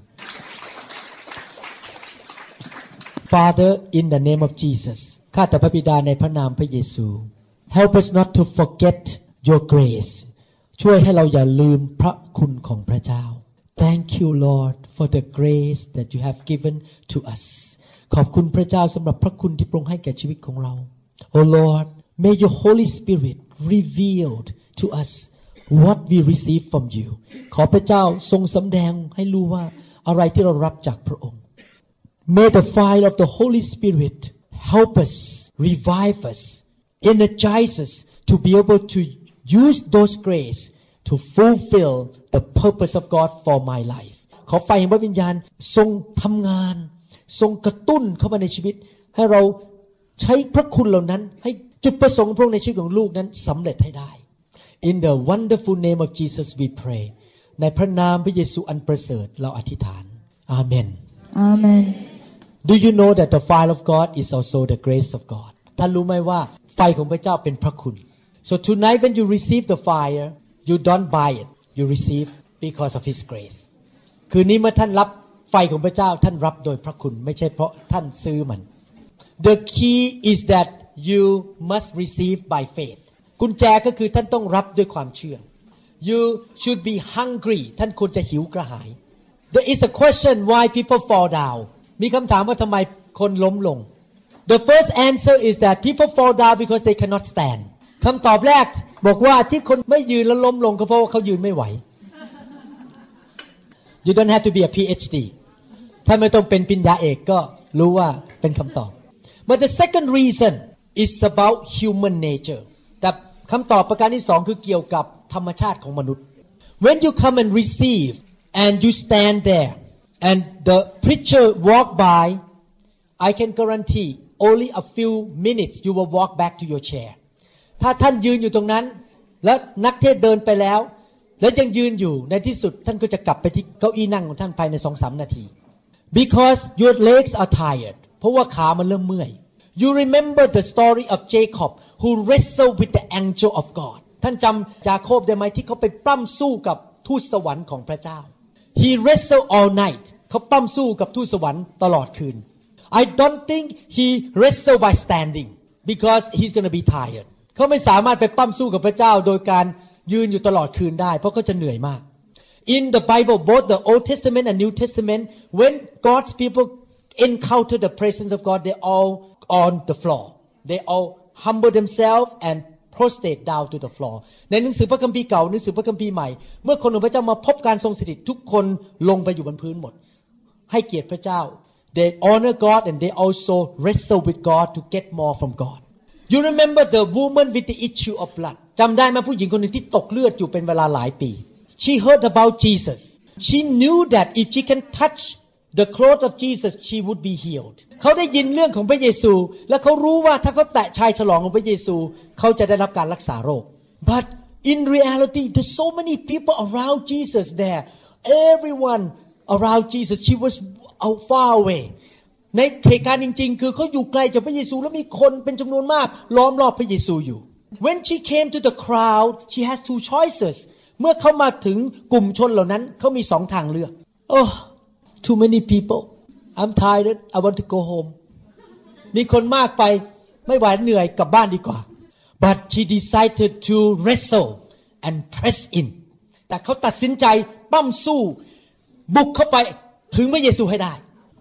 Father in the name of Jesus ข้าแต่พระบิดาในพระนามพระเยซู Help us not to forget your grace ช่วยให้เราอย่าลืมพระคุณของพระเจ้า Thank you Lord for the grace that you have given to us ขอบคุณพระเจ้าสำหรับพระคุณที่พระองค์ให้แก่ชีวิตของเรา Oh Lord may your Holy Spirit reveal to us what we receive from you ขอพระเจ้าทรงสำแดงให้รู้ว่าอะไรที่เรารับจากพระองค์ May the fire of the Holy Spirit help us revive us energize us to be able to use those grace to fulfill the purpose of God for my life ขอไฟแห่งพระวิญญาณทรงทำงานทรงกระตุ้นเข้ามาในชีวิตให้เราใช้พระคุณเหล่านั้นให้จุดประสงค์พระองค์ในชีวิตของลูกนั้นสำเร็จให้ได้ In the wonderful name of Jesus we pray ในพระนามพระเยซูอันประเสริฐเราอธิษฐานอาเมน Amen Do you know that the fire of God is also the grace of God ท่านรู้ไหมว่าไฟของพระเจ้าเป็นพระคุณ So tonight when you receive the fire, you don't buy it. You receive because of His grace. คืนนี้เมื่อท่านรับไฟของพระเจ้าท่านรับโดยพระคุณไม่ใช่เพราะท่านซื้อมัน The key is that you must receive by faith. กุญแจก็คือท่านต้องรับด้วยความเชื่อ You should be hungry. ท่านควรจะหิวกระหาย There is a question why people fall down. มีคำถามว่าทำไมคนล้มลง The first answer is that people fall down because they cannot stand. คำตอบแรกบอกว่าที่คนไม่ยืนแล้วล้มลงก็เพราะว่าเขายืนไม่ไหว You don't have to be a PhD ถ้าไม่ต้องเป็นปริญญาเอกก็รู้ว่าเป็นคำตอบ But the second reason is about human nature แต่คำตอบประการที่สองคือเกี่ยวกับธรรมชาติของมนุษย์ When you come and receive and you stand there and the preacher walk by I can guarantee only a few minutes you will walk back to your chair ถ้าท่านยืนอยู่ตรงนั้นแล้วนักเทศเดินไปแล้วและยังยืนอยู่ในที่สุดท่านก็จะกลับไปที่เก้าอี้นั่งของท่านภายใน 2-3 นาที Because your legs are tired เพราะว่าขามันเริ่มเมื่อย You remember the story of Jacob who wrestled with the angel of God ท่านจำยาโคบได้ไหมที่เขาไปปล้ำสู้กับทูตสวรรค์ของพระเจ้า He wrestled all night เขาปล้ำสู้กับทูตสวรรค์ตลอดคืน I don't think he wrestled by standing because he's going to be tired เขาไม่สามารถไปปล้ำสู้กับพระเจ้าโดยการยืนอยู่ตลอดคืนได้เพราะเขาจะเหนื่อยมาก In the Bible both the Old Testament and New Testament when God's people encounter the presence of God they all on the floor they all humble themselves and prostrate down to the floor ในหนังสือพระคัมภีร์เก่าหนังสือพระคัมภีร์ใหม่เมื่อคนของพระเจ้ามาพบการทรงสถิตทุกคนลงไปอยู่บนพื้นหมดให้เกียรติพระเจ้า They honor God and they also wrestle with God to get more from God You remember the woman with the issue of blood จำได้ไหมผู้หญิงคนหนึ่งที่ตกเลือดอยู่เป็นเวลาหลายปี She heard about Jesus She knew that if she can touch the clothes of Jesus she would be healed เขาได้ยินเรื่องของพระเยซูและเขารู้ว่าถ้าเขาแตะชายฉลองของพระเยซูเขาจะได้รับการรักษาโรค But in reality there's so many people around Jesus there everyone around Jesus she was far awayในเหตุการณ์จริงๆคือเขาอยู่ไกลจากพระเยซูและมีคนเป็นจำนวนมากล้อมรอบพระเยซูอยู่ When she came to the crowd she has two choices เมื่อเขามาถึงกลุ่มชนเหล่านั้นเขามี2ทางเลือก Oh too many people I'm tired I want to go home มีคนมากไปไม่ไหวเหนื่อยกลับบ้านดีกว่า But she decided to wrestle and press in แต่เขาตัดสินใจปั้มสู้บุกเข้าไปถึงพระเยซูให้ได้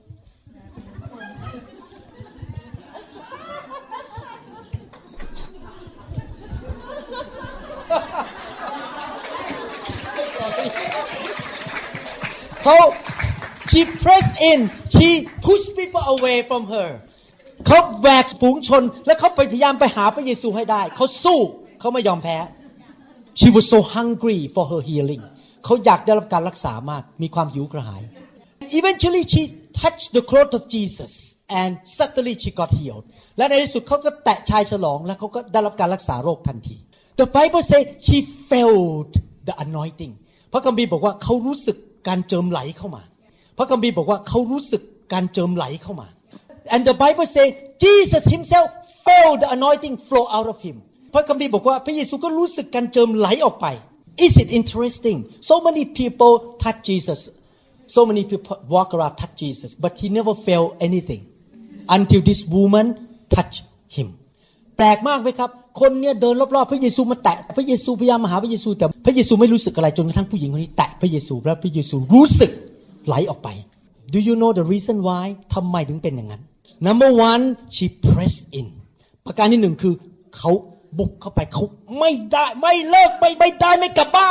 She pressed in she pushed people away from her เขาแหวกฝูงชนและเขาพยายามไปหาพระเยซูให้ได้เขาสู้เขาไม่ยอมแพ้ She was so hungry for her healing เขาอยากได้รับการรักษามากมีความหิวกระหาย Eventually she touched the cloth of Jesus and suddenly she got healed และในที่สุดเขาก็แตะชายฉลองและเขาก็ได้รับการรักษาโรคทันที The Bible says she felt the anointing พระคัมภีร์บอกว่าเขารู้สึกการเจิมไหลเข้ามาพระคัมภีร์บอกว่าเขารู้สึกการเจิมไหลเข้ามา And the Bible say Jesus himself felt the anointing flow out of him พระคัมภีร์บอกว่าพระเยซูก็รู้สึกการเจิมไหลออกไป Is it interesting so many people touch Jesus so many people walk around touch Jesus but he never felt anything until this woman touched him แปลกมากไหมครับคนเนี่ยเดินรอบๆพระเยซูมาแตะพระเยซูพยายามมาหาพระเยซูแต่พระเยซูไม่รู้สึกอะไรจนกระทั่งผู้หญิงคนนี้แตะพระเยซูแล้วพระเยซูรู้สึกไหลออกไป Do you know the reason why ทำไมถึงเป็นอย่างนั้น Number one she pressed in ประการที่หนึ่งคือเขาบุกเข้าไปเขาไม่ได้ไม่เลิกไม่ได้ไม่กลับบ้าน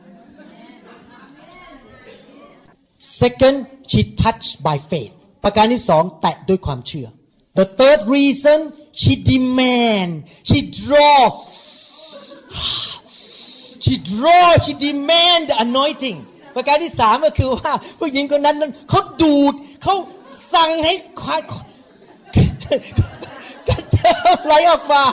Second she touched by faith ประการที่สองแตะด้วยความเชื่อ The third reason she demand she demand the anointing ประการที่สามก็คือว่าผู้หญิงคนนั้นเขาดูดเขาสั่งให้กระเจิงไหลออกมา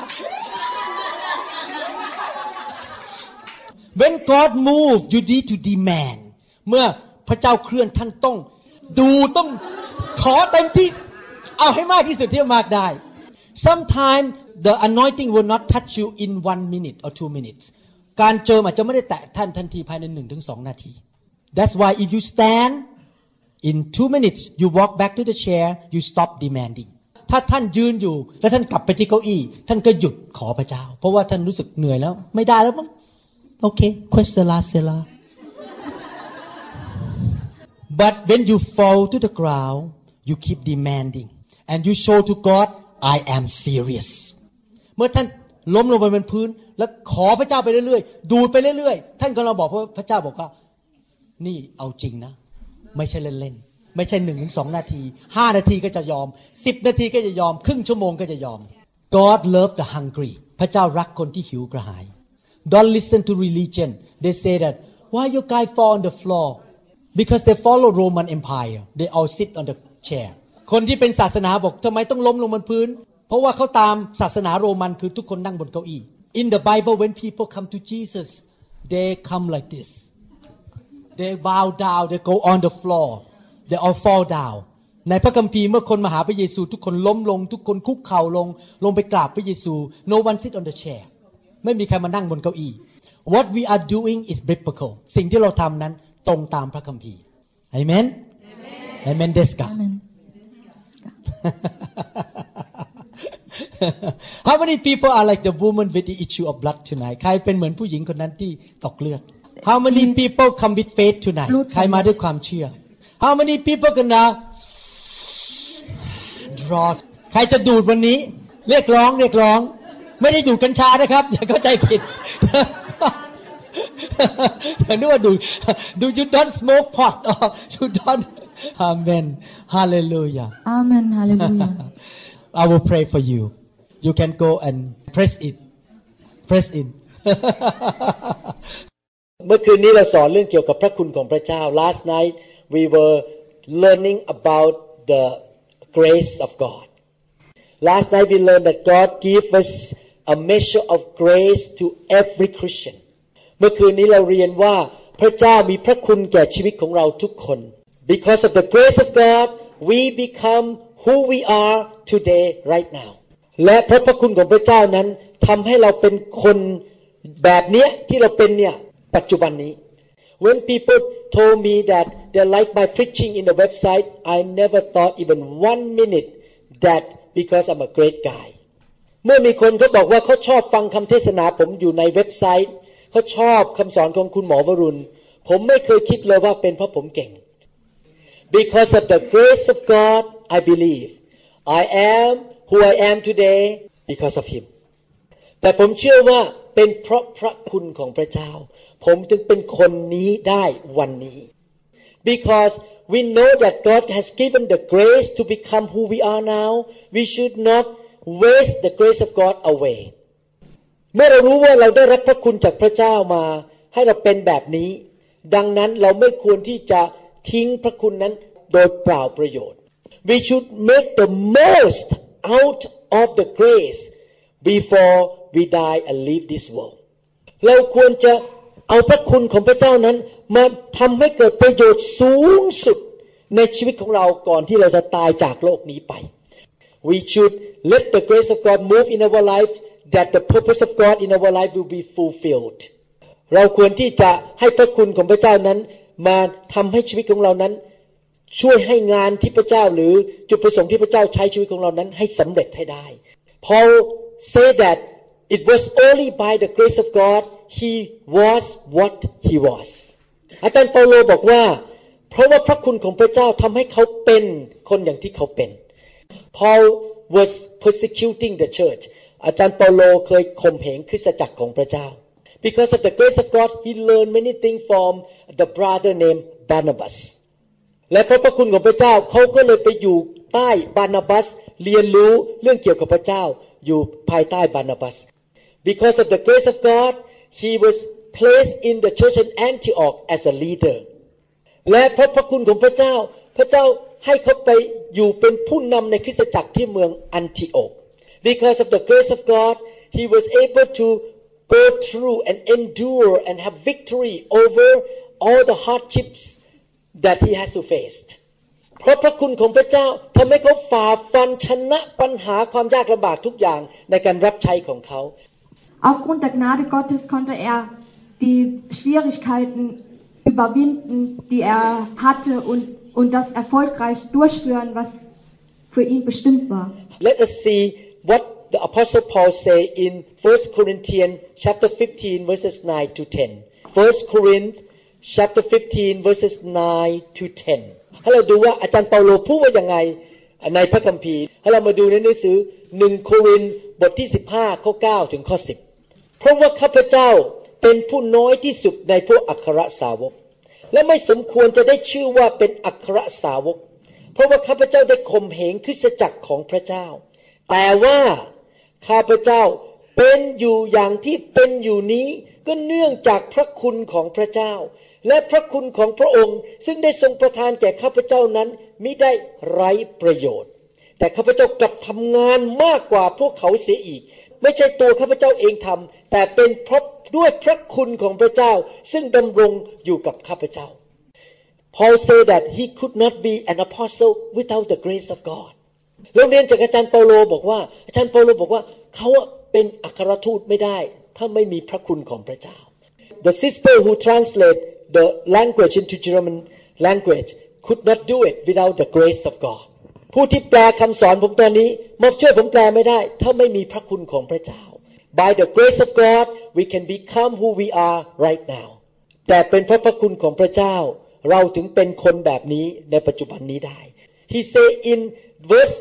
When God move you need to demand เมื่อพระเจ้าเคลื่อนท่านต้องดูต้องขอเต็มที่เอาให้มากที่สุดที่มากได้ Sometimes the anointing will not touch you in 1 minute or 2 minutes การเจิมอาจจะไม่ได้แตะท่านทันทีภายใน 1-2 นาที That's why if you stand in 2 minutes you walk back to the chair you stop demanding ถ้าท่านยืนอยู่แล้วท่านกลับไปที่เก้าอี้ท่านก็หยุดขอพระเจ้าเพราะว่าท่านรู้สึกเหนื่อยแล้วไม่ได้แล้วมั้งโอเค question lasela but when you fall to the ground you keep demanding and you show to God I am serious เมื่อท่านล้มลงไปบนพื้นแล้วขอพระเจ้าไปเรื่อยๆดูดไปเรื่อยๆท่านก็เราบอกพระเจ้าบอกว่านี่เอาจริงนะไม่ใช่เล่นๆไม่ใช่ 1-2 นาที5นาทีก็จะยอม10นาทีก็จะยอมครึ่งชั่วโมงก็จะยอม God love the hungry พระเจ้ารักคนที่หิวกระหาย Don't listen to religion they say that why your guy fall on the floor because they follow Roman Empire they all sit on the chair คนที่เป็นศาสนาบอกทำไมต้องล้มลงบนพื้นเพราะว่าเขาตามศาสนาโรมันคือทุกคนนั่งบนเก้าอี้ In the Bible when people come to Jesus they come like this they bow down they go on the floor they all fall down ในพระคัมภีร์เมื่อคนมาหาพระเยซูทุกคนล้มลงทุกคนคุกเข่าลงไปกราบพระเยซู No one sit on the chair ไม่มีใครมานั่งบนเก้าอี้ What we are doing is biblical สิ่งที่เราทำนั้นตรงตามพระคัมภีร์ Amen Amen ですか How many people are like the woman with the issue of blood tonight ใครเป็นเหมือนผู้หญิงคนนั้นที่ตกเลือด How many people come with faith tonight ใครมาด้วยความเชื่อ How many people gonna draw ใครจะดูดวันนี้เรียกร้องไม่ได้ดูดกัญชานะครับอย่าเข้าใจผิดนึกว่าดู you don't smoke pot or you don't Amen Hallelujah Amen Hallelujah I will pray for you you can go and press in เมื่อคืนนี้เราสอนเรื่องเกี่ยวกับพระคุณของพระเจ้า Last night we were learning about the grace of God Last night we learned that God gave us a measure of grace to every Christian เมื่อคืนนี้เราเรียนว่าพระเจ้ามีพระคุณแก่ชีวิตของเราทุกคน Because of the grace of God we become who we are today right now และเพราะพระคุณของพระเจ้านั้นทำให้เราเป็นคนแบบนี้ที่เราเป็นเนี่ยปัจจุบันนี้ When people told me that they like my preaching in the website I never thought even 1 minute that because I'm a great guy เมื่อมีคนเขาบอกว่าเขาชอบฟังคำเทศนาผมอยู่ในเว็บไซต์เขาชอบคำสอนของคุณหมอวรุณผมไม่เคยคิดเลยว่าเป็นเพราะผมเก่ง Because of the grace of God I believe I am who I am today because of Him แต่ผมเชื่อว่าเป็นเพราะพระคุณของพระเจ้าผมจึงเป็นคนนี้ได้วันนี้ Because we know that God has given the grace to become who we are now we should not waste the grace of God away เมื่อเรารู้ว่าเราได้รับพระคุณจากพระเจ้ามาให้เราเป็นแบบนี้ดังนั้นเราไม่ควรที่จะทิ้งพระคุณนั้นโดยเปล่าประโยชน์ We should make the most out of the grace before we die and leave this world เราควรจะเอาพระคุณของพระเจ้านั้นมาทำให้เกิดประโยชน์สูงสุดในชีวิตของเราก่อนที่เราจะตายจากโลกนี้ไป We should let the grace of God move in our life that the purpose of God in our life will be fulfilled เราควรที่จะให้พระคุณของพระเจ้านั้นมาทำให้ชีวิตของเรานั้นช่วยให้งานที่พระเจ้าหรือจุดประสงค์ที่พระเจ้าใช้ชีวิตของเรานั้นให้สำเร็จให้ได้ Paul said that it was only by the grace of God he was what he was อาจารย์เปาโลบอกว่าเพราะว่าพระคุณของพระเจ้าทำให้เขาเป็นคนอย่างที่เขาเป็น Paul was persecuting the church อาจารย์เปาโลเคยข่มเหงคริสตจักรของพระเจ้า Because of the grace of God he learned many things from the brother named Barnabas และเพราะพระคุณของพระเจ้าเขาก็เลยไปอยู่ใต้บานาบัสเรียนรู้เรื่องเกี่ยวกับพระเจ้าอยู่ภายใต้บานาบัส Because of the grace of God he was placed in the church in Antioch as a leader และเพราะพระคุณของพระเจ้าพระเจ้าให้เขาไปอยู่เป็นผู้นำในคริสตจักรที่เมืองอันทิโอก Because of the grace of God he was able to go through and endure and have victory over all the hardships that he has to face เพราะพระคุณของพระเจ้าทำให้เขาฝ่าฟันชนะปัญหาความยากลำบากทุกอย่างในการรับใช้ของเขา Aufgrund der Gnade Gottes konnte er die Schwierigkeiten überwinden, die er hatte und das erfolgreich durchführen, was für ihn bestimmt war. Let us see what the Apostle Paul say in 1 Corinthians chapter 15 verses 9 to 10. 1 Corinthians chapter 15 verses 9 to 10. ให้เราดูว่าอาจารย์เปาโลพูดว่ายังไงในพระคัมภีร์ให้เรามาดูในหนังสือ1โครินธ์บทที่15ข้อ9ถึงข้อ10เพราะว่าข้าพเจ้าเป็นผู้น้อยที่สุดในพวกอัครสาวกและไม่สมควรจะได้ชื่อว่าเป็นอัครสาวกเพราะว่าข้าพเจ้าได้ข่มเหงคริสตจักรของพระเจ้าแต่ว่าข้าพเจ้าเป็นอยู่อย่างที่เป็นอยู่นี้ก็เนื่องจากพระคุณของพระเจ้าและพระคุณของพระองค์ซึ่งได้ทรงประทานแก่ข้าพเจ้านั้นมิได้ไร้ประโยชน์แต่ข้าพเจ้ากลับทำงานมากกว่าพวกเขาเสียอีกไม่ใช่ตัวข้าพเจ้าเองทำแต่เป็นเพราะด้วยพระคุณของพระเจ้าซึ่งดำรงอยู่กับข้าพเจ้า Paul said that he could not be an apostle without the grace of God เราเรียนจากอาจารย์เปาโลบอกว่าอาจารย์เปาโลบอกว่าเขาเป็นอัครทูตไม่ได้ถ้าไม่มีพระคุณของพระเจ้า The sister who translate the language into German language could not do it without the grace of God ผู้ที่แปลคำสอนผมตอนนี้มาช่วยผมแปลไม่ได้ถ้าไม่มีพระคุณของพระเจ้า By the grace of God we can become who we are right now แต่เป็นเพราะพระคุณของพระเจ้าเราถึงเป็นคนแบบนี้ในปัจจุบันนี้ได้ He say in verse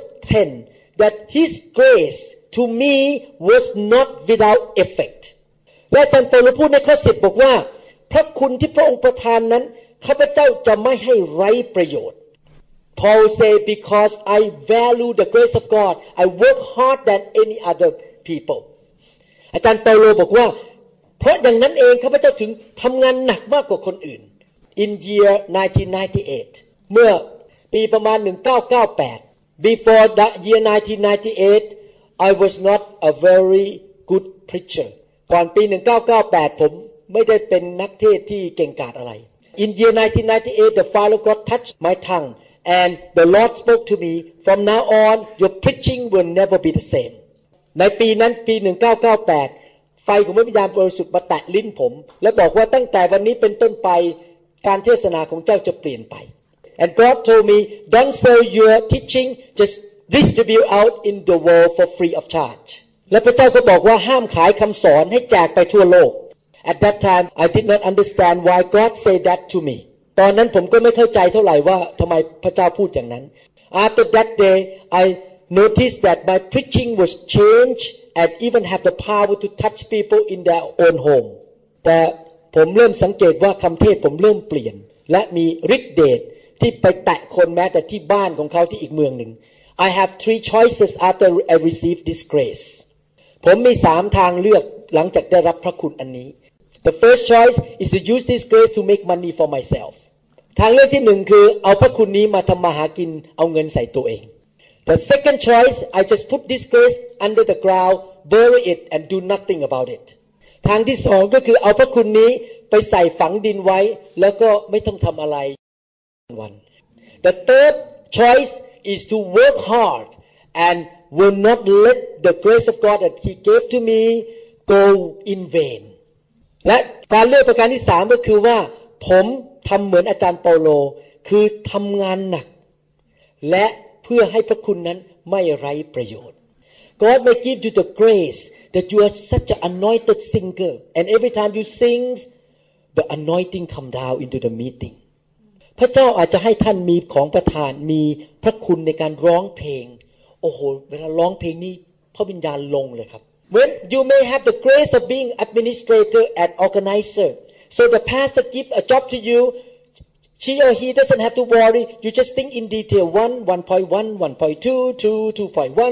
10 that His grace to me was not without effect และอาจารย์เปาโลพูดในข้อ10บอกว่าพระคุณที่พระองค์ประทานนั้นข้าพเจ้าจะไม่ให้ไร้ประโยชน์ Paul say because I value the grace of God I work hard than any other people อาจารย์เปาโลบอกว่าเพราะอย่างนั้นเองข้าพเจ้าถึงทำงานหนักมากกว่าคนอื่น In year 1998 เมื่อปีประมาณ1998 Before the year 1998 I was not a very good preacher ก่อนปี1998ผมไม่ได้เป็นนักเทศที่เก่งกาจอะไร In year 1998 the fire of God touched my tongue and the Lord spoke to me from now on your preaching will never be the same ในปีนั้นปี1998ไฟของพระวิญญาณบริสุทธิ์มาแตะลิ้นผมและบอกว่าตั้งแต่วันนี้เป็นต้นไปการเทศนาของเจ้าจะเปลี่ยนไป And God told me don't sell your teaching just distribute out in the world for free of charge และพระเจ้าก็บอกว่าห้ามขายคำสอนให้แจกไปทั่วโลก At that time I did not understand why God said that to me ตอนนั้นผมก็ไม่เข้าใจเท่าไหร่ว่าทำไมพระเจ้าพูดอย่างนั้น After that day I noticed that my preaching was changed and even have the power to touch people in their own home แต่ผมเริ่มสังเกตว่าคำเทศผมเริ่มเปลี่ยนและมีฤทธิ์เดชที่ไปแตะคนแม้แต่ที่บ้านของเขาที่อีกเมืองหนึ่ง I have 3 choices after I received this grace ผมมี3ทางเลือกหลังจากได้รับพระคุณอันนี้ The first choice is to use this grace to make money for myself ทางเลือกที่1คือเอาพระคุณนี้มาทำมาหากินเอาเงินใส่ตัวเอง The second choice I just put this grace under the ground bury it and do nothing about it ทางที่2ก็คือเอาพระคุณนี้ไปใส่ฝังดินไว้แล้วก็ไม่ต้องทำอะไรวัน The third choice is to work hard and will not let the grace of God that He gave to me go in vain และการเลือกประการที่3ก็คือว่าผมทำเหมือนอาจารย์เปาโลคือทำงานหนักและเพื่อให้พระคุณนั้นไม่ไร้ประโยชน์ God may give you the grace that you are such an anointed singer and every time you sing the anointing come down into the meeting พระเจ้าอาจจะให้ท่านมีของประทานมีพระคุณในการร้องเพลงโอ้โหเวลาร้องเพลงนี้พระวิญญาณลงเลยครับ When you may have the grace of being administrator and organizer so the pastor gives a job to you she or he doesn't have to worry you just think in detail 1.1 1.2 2.1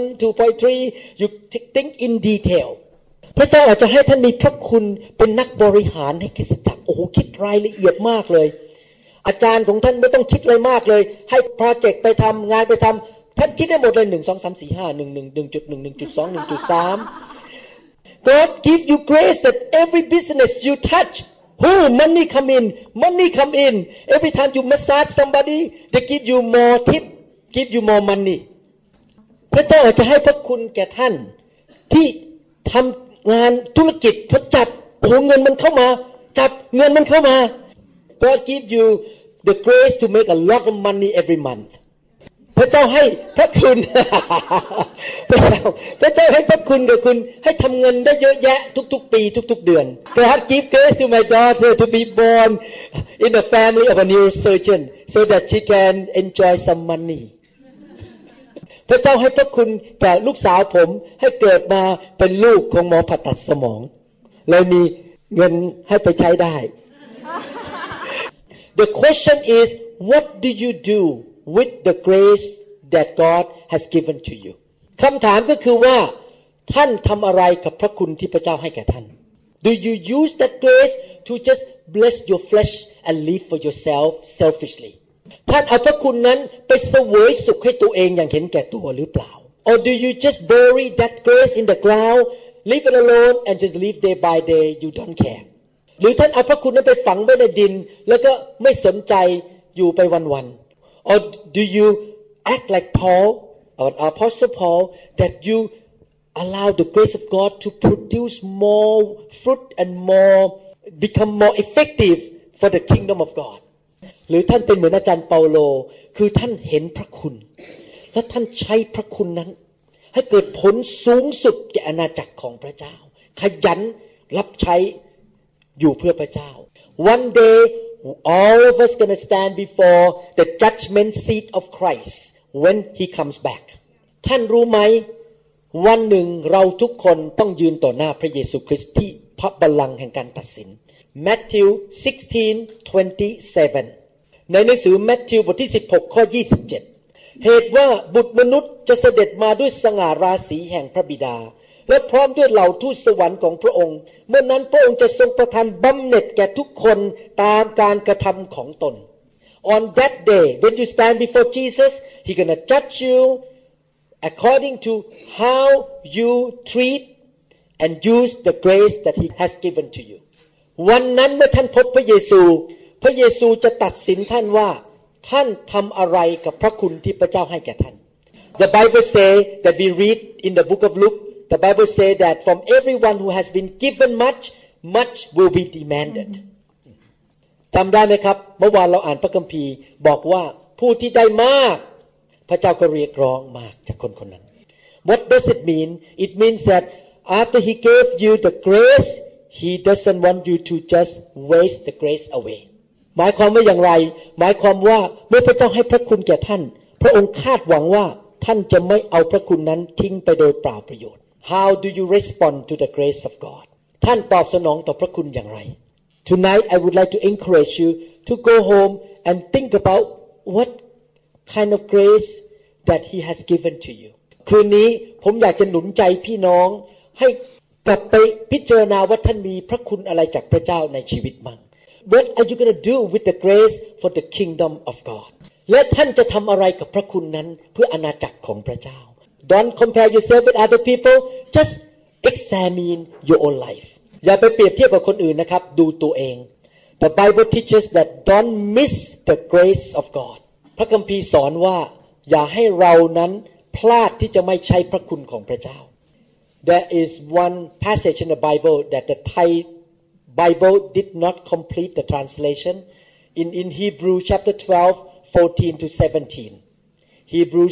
2.3 you think in detail พระเจ้าอาจจะให้ท่านมีพระคุณเป็นนักบริหารให้คริสตจักรโอ้โหคิดรายละเอียดมากเลยอาจารย์ของท่านไม่ต้องคิดอะไรมากเลยให้โปรเจกต์ไปทำงานไปทำท่านคิดได้หมดเลย1 2 3 4 5 1 1 1.1 1.2 1.3 God give you grace that every business you touch money come in every time you massage somebody they give you more tip give you more money พระเจ้าอาจจะให้พระคุณแก่ท่านที่ทำงานธุรกิจพอจับเงินมันเข้ามาจับเงินมันเข้ามา God give you the grace to make a lot of money every month พระเจ้าให้พระคุณ พระเจ้าให้พระคุณกับคุณให้ทำเงินได้เยอะแยะทุกๆปีทุกๆเดือน God give grace to my daughter to be born in the family of a neurosurgeon so that she can enjoy some money พระเจ้าให้พระคุณแก่ลูกสาวผมให้เกิดมาเป็นลูกของหมอผ่าตัดสมองเลยมีเงินให้ไปใช้ได้ The question is what do you do with the grace that God has given to you คำถามก็คือว่าท่านทำอะไรกับพระคุณที่พระเจ้าให้แก่ท่าน Do you use that grace to just bless your flesh and live for yourself selfishly ท่านเอาพระคุณนั้นไปเสวยสุขให้ตัวเองอย่างเห็นแก่ตัวหรือเปล่า Or do you just bury that grace in the ground leave it alone and just live day by day you don't care หรือท่านเอาพระคุณนั้นไปฝังไว้ในดินแล้วก็ไม่สนใจอยู่ไปวันๆ Or do you act like Paul or Apostle Paul that you allow the grace of God to produce more fruit and become more effective for the kingdom of God หรือท่านเป็นเหมือนอาจารย์เปาโลคือท่านเห็นพระคุณและท่านใช้พระคุณนั้นให้เกิดผลสูงสุดแก่อาณาจักรของพระเจ้าขยันรับใช้อยู่เพื่อพระเจ้า One day all of us gonna stand before the judgment seat of Christ when he comes back ท่านรู้ไหมวันหนึ่งเราทุกคนต้องยืนต่อหน้าพระเยซูคริสต์ที่พระบัลลังก์แห่งการตัดสิน Matthew 16:27 ในหนังสือมัทธิวบทที่16ข้อ27เหตุว่าบุตรมนุษย์จะเสด็จมาด้วยสง่าราศีแห่งพระบิดาและพร้อมด้วยเหล่าทูตสวรรค์ของพระองค์เมื่อนั้นพระองค์จะทรงประทานบำเหน็จแก่ทุกคนตามการกระทำของตน On that day when you stand before Jesus he gonna judge you according to how you treat and use the grace that he has given to you วันนั้นเมื่อท่านพบพระเยซูจะตัดสินท่านว่าท่านทำอะไรกับพระคุณที่พระเจ้าให้แก่ท่าน The Bible say that we read in the book of Luke The Bible say that from everyone who has been given much will be demanded จำได้ไหมครับเมื่อวานเราอ่านพระคัมภีร์บอกว่าผู้ที่ได้มากพระเจ้าก็เรียกร้องมากจากคนคนนั้น What does it mean? It means that after he gave you the grace he doesn't want you to just waste the grace away หมายความว่าอย่างไรหมายความว่าเมื่อพระเจ้าให้พระคุณแก่ท่านพระองค์คาดหวังว่าท่านจะไม่เอาพระคุณนั้นทิ้งไปโดยเปล่าประโยชน์ How do you respond to the grace of God ท่านตอบสนองต่อพระคุณอย่างไร Tonight I would like to encourage you to go home and think about what kind of grace that he has given to you คืนนี้ผมอยากจะหนุนใจพี่น้องให้กลับไปพิจารณาว่าท่านมีพระคุณอะไรจากพระเจ้าในชีวิตมั่ง What are you going to do with the grace for the kingdom of God และท่านจะทำอะไรกับพระคุณนั้นเพื่ออาณาจักรของพระเจ้า Don't compare yourself with other people just examine your own life อย่าไปเปรียบเทียบกับคนอื่นนะครับดูตัวเอง The Bible teaches that don't miss the grace of God พระคัมภีร์สอนว่าอย่าให้เรานั้นพลาดที่จะไม่ใช้พระคุณของพระเจ้า There is one passage in the Bible that the Thai Bible did not complete the translation in Hebrew chapter 12:14 to 17 Hebrews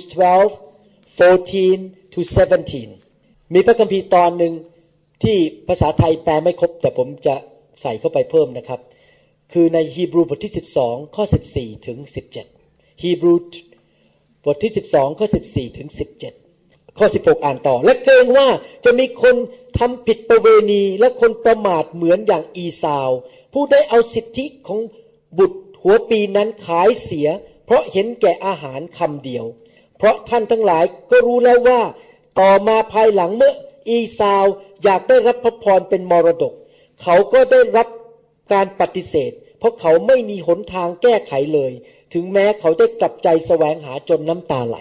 12:14 to 17มีพระคัมภีร์ตอนหนึ่งที่ภาษาไทยแปลไม่ครบแต่ผมจะใส่เข้าไปเพิ่มนะครับคือในฮีบรูบทที่12ข้อ14ถึง17ฮีบรูบทที่12ข้อ14ถึง17ข้อ16อ่านต่อและเกรงว่าจะมีคนทำผิดประเวณีและคนประมาทเหมือนอย่างอีซาวผู้ได้เอาสิทธิของบุตรหัวปีนั้นขายเสียเพราะเห็นแก่อาหารคำเดียวเพราะท่านทั้งหลายก็รู้แล้วว่าต่อมาภายหลังเมื่ออีซาวอยากได้รับพระพรเป็นมรดกเขาก็ได้รับการปฏิเสธเพราะเขาไม่มีหนทางแก้ไขเลยถึงแม้เขาได้กลับใจแสวงหาจนน้ำตาไหล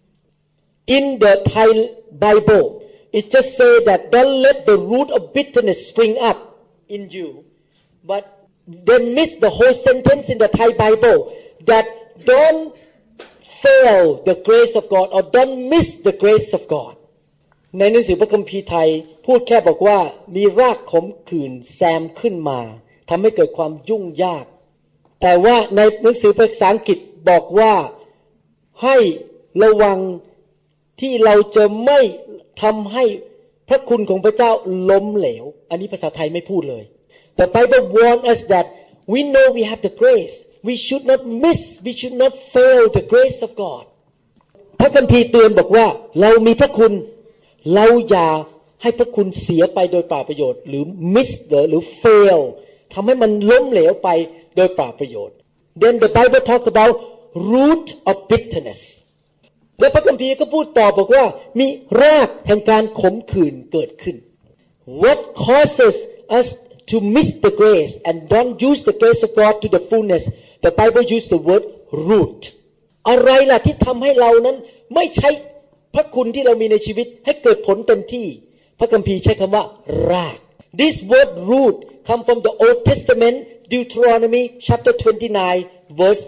In the Thai Bible it just say that don't let the root of bitterness spring up in you but they miss the whole sentence in the Thai Bible that don't fail the grace of God or don't miss the grace of God ในหนังสือพระคัมภีร์ไทยพูดแค่บอกว่ามีรากขมขื่นแซมขึ้นมาทำให้เกิดความยุ่งยากแต่ว่าในหนังสือภาษาอังกฤษบอกว่าให้ระวังที่เราจะไม่ทำให้พระคุณของพระเจ้าล้มเหลวอันนี้ภาษาไทยไม่พูดเลย The Bible warns us that we know we have the grace we should not miss we should not fail the grace of God พระคัมภีร์เตือนบอกว่าเรามีพระคุณเราอย่าให้พระคุณเสียไปโดยเปล่าประโยชน์หรือ miss หรือ fail ทำให้มันล้มเหลวไปโดยเปล่าประโยชน์ Then the Bible talk about root of bitterness และพระคัมภีร์ก็พูดต่อบอกว่ามีรากแห่งการขมขื่นเกิดขึ้น What causes us to miss the grace and don't use the grace of God to the fullness the Bible use the word root อะไรล่ะที่ทำให้เรานั้นไม่ใช้พระคุณที่เรามีในชีวิตให้เกิดผลเต็มที่พระคัมภีร์ใช้คำว่าราก This word root come from the Old Testament Deuteronomy chapter 29 verse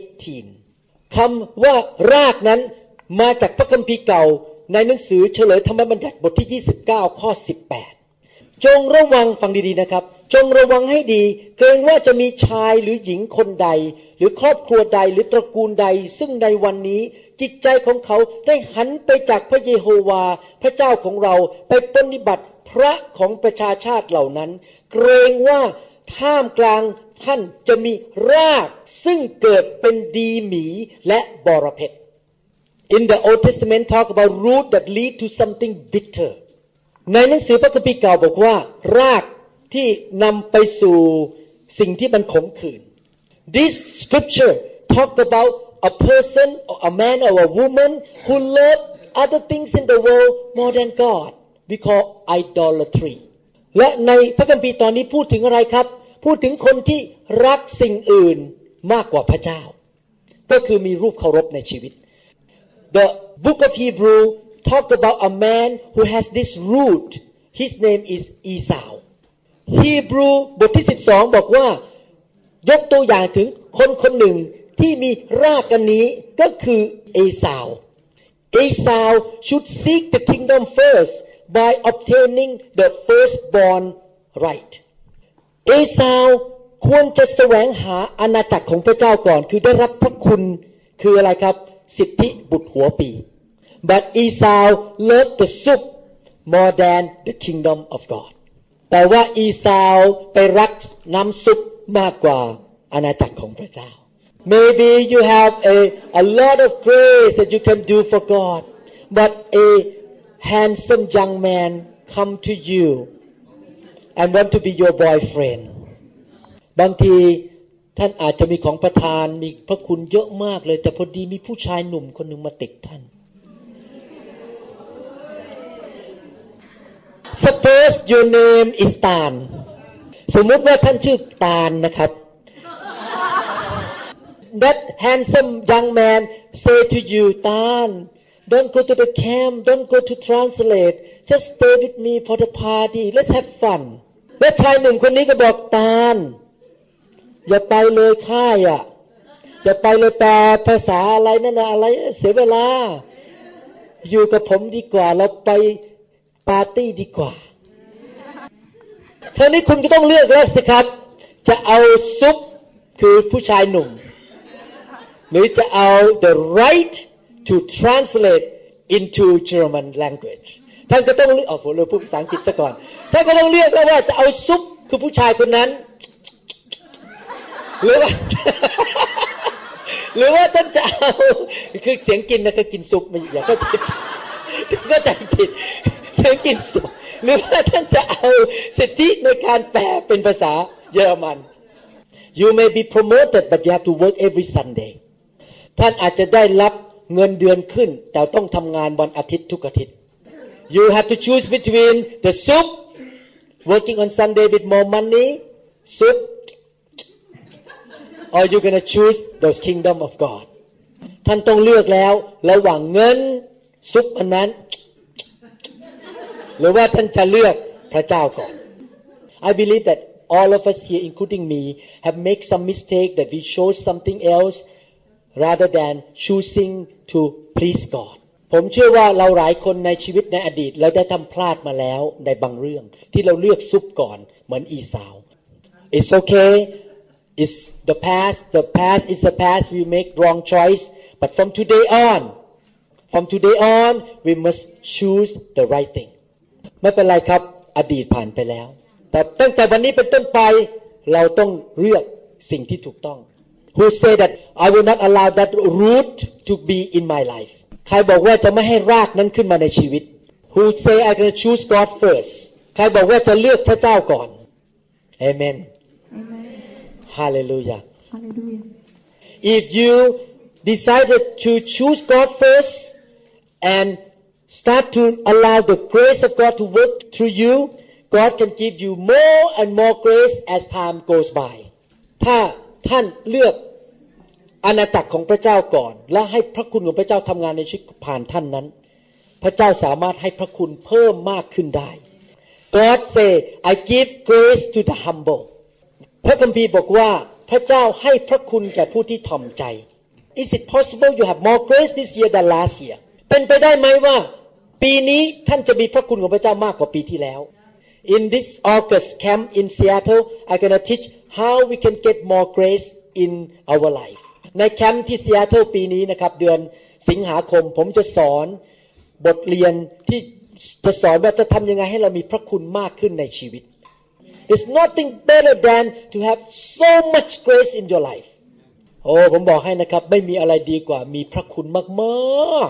18 คำว่ารากนั้นมาจากพระคัมภีร์เก่าในหนังสือเฉลยธรรมบัญญัติบทที่29ข้อ18จงระวังฟังดีๆนะครับจงระวังให้ดีเกรงว่าจะมีชายหรือหญิงคนใดหรือครอบครัวใดหรือตระกูลใดซึ่งในวันนี้จิตใจของเขาได้หันไปจากพระเยโฮวาพระเจ้าของเราไปปฏิบัติพระของประชาชาติเหล่านั้นเกรงว่าท่ามกลางท่านจะมีรากซึ่งเกิดเป็นดีหมีและบรเพชร In the Old Testament talk about root that lead to something bitter ในหนังสือพระคัมภีร์เก่าบอกว่ารากที่นำไปสู่สิ่งที่มันขมขื่น This scripture talk about a person or a man or a woman who love other things in the world more than God we call idolatry และในพระคัมภีร์ตอนนี้พูดถึงอะไรครับพูดถึงคนที่รักสิ่งอื่นมากกว่าพระเจ้าก็คือมีรูปเคารพในชีวิต The book of Hebrew talk about a man who has this root his name is Esau Hebrew บทที่12บอกว่ายกตัวอย่างถึงคนคนหนึ่งที่มีรากอันนี้ก็คือเอสาว Esau should seek the kingdom first by obtaining the firstborn right เอสาวควรจะแสวงหาอาณาจักรของพระเจ้าก่อนคือได้รับพระคุณคืออะไรครับสิทธิบุตรหัวปี But Esau loved the soup more than the kingdom of God แต่ว่าอีซาวไปรักน้ำซุปมากกว่าอาณาจักรของพระเจ้า Maybe you have a lot of grace that you can do for God but a handsome young man come to you and want to be your boyfriend บางทีท่านอาจจะมีของประทานมีพระคุณเยอะมากเลยแต่พอดีมีผู้ชายหนุ่มคนหนึ่งมาติดท่าน Suppose your name is ตาลสมมติว่าท่านชื่อตาลนะครับ That handsome young man say to you ตาล Don't go to the camp don't go to translate just stay with me for the party let's have fun และชายหนุ่มคนนี้ก็บอกตาลอย่าไปเลยค่ายอ่ะอย่าไปเลยแปลภาษาอะไรนั่นน่ะอะไรเสียเวลาอยู่กับผมดีกว่าเราไปปาร์ตี้ดีกว่าคราวนี้คุณก็ต้องเลือกแล้วสิครับจะเอาซุปคือผู้ชายหนุ่มหรือจะเอา the right to translate into German language ท่านก็ต้องเลือกผมเลยพูดภาษาอังกฤษซะก่อนท่านก็ต้องเลือกแล้วว่าจะเอาซุปคือผู้ชายคนนั้นหรือว่าท่านจะเอาคือเสียงกินนะคือกินซุปไม่อย่าก็จะผิดเสียงกินซุปหรือว่าท่านจะเอาสิทธิในการแปลเป็นภาษาเยอรมัน You may be promoted but you have to work every Sunday ท่านอาจจะได้รับเงินเดือนขึ้นแต่ต้องทำงานวันอาทิตย์ทุกอาทิตย์ You have to choose between the soup working on Sunday with more money soup or you gonna choose the kingdom of God ท่านต้องเลือกแล้วระหว่างเงินซุปอันนั้นหรือว่าท่านจะเลือกพระเจ้าก่อน I believe that all of us here including me have made some mistake that we chose something else rather than choosing to please God ผมเชื่อว่าเราหลายคนในชีวิตในอดีตเราได้ทำพลาดมาแล้วในบางเรื่องที่เราเลือกซุปก่อนเหมือนอีสาว It's okay It's the past is the past we make wrong choice but from today on we must choose the right thing ไม่เป็นไรครับอดีตผ่านไปแล้วแต่ตั้งแต่วันนี้เป็นต้นไปเราต้องเลือกสิ่งที่ถูกต้อง Who say that I will not allow that root to be in my life ใครบอกว่าจะไม่ให้รากนั้นขึ้นมาในชีวิต Who say I'm going to choose God first ใครบอกว่าจะเลือกพระเจ้าก่อน Amen Hallelujah If you decided to choose God first and start to allow the grace of God to work through you God can give you more and more grace as time goes by ถ้าท่านเลือกอาณาจักรของพระเจ้าก่อนและให้พระคุณของพระเจ้าทำงานในชีวิตผ่านท่านนั้นพระเจ้าสามารถให้พระคุณเพิ่มมากขึ้นได้ God say I give grace to the humble พระคัมภีร์บอกว่าพระเจ้าให้พระคุณแก่ผู้ที่ถ่อมใจ Is it possible you have more grace this year than last year เป็นไปได้ไหมว่าปีนี้ท่านจะมีพระคุณของพระเจ้ามากกว่าปีที่แล้ว In this August camp in Seattle I'm going to teach how we can get more grace in our life ในแคมป์ที่ Seattle ปีนี้นะครับเดือนสิงหาคมผมจะสอนบทเรียนที่จะสอนว่าจะทำยังไงให้เรามีพระคุณมากขึ้นในชีวิต There's nothing better than to have so much grace in your life โอ้ผมบอกให้นะครับไม่มีอะไรดีกว่ามีพระคุณมาก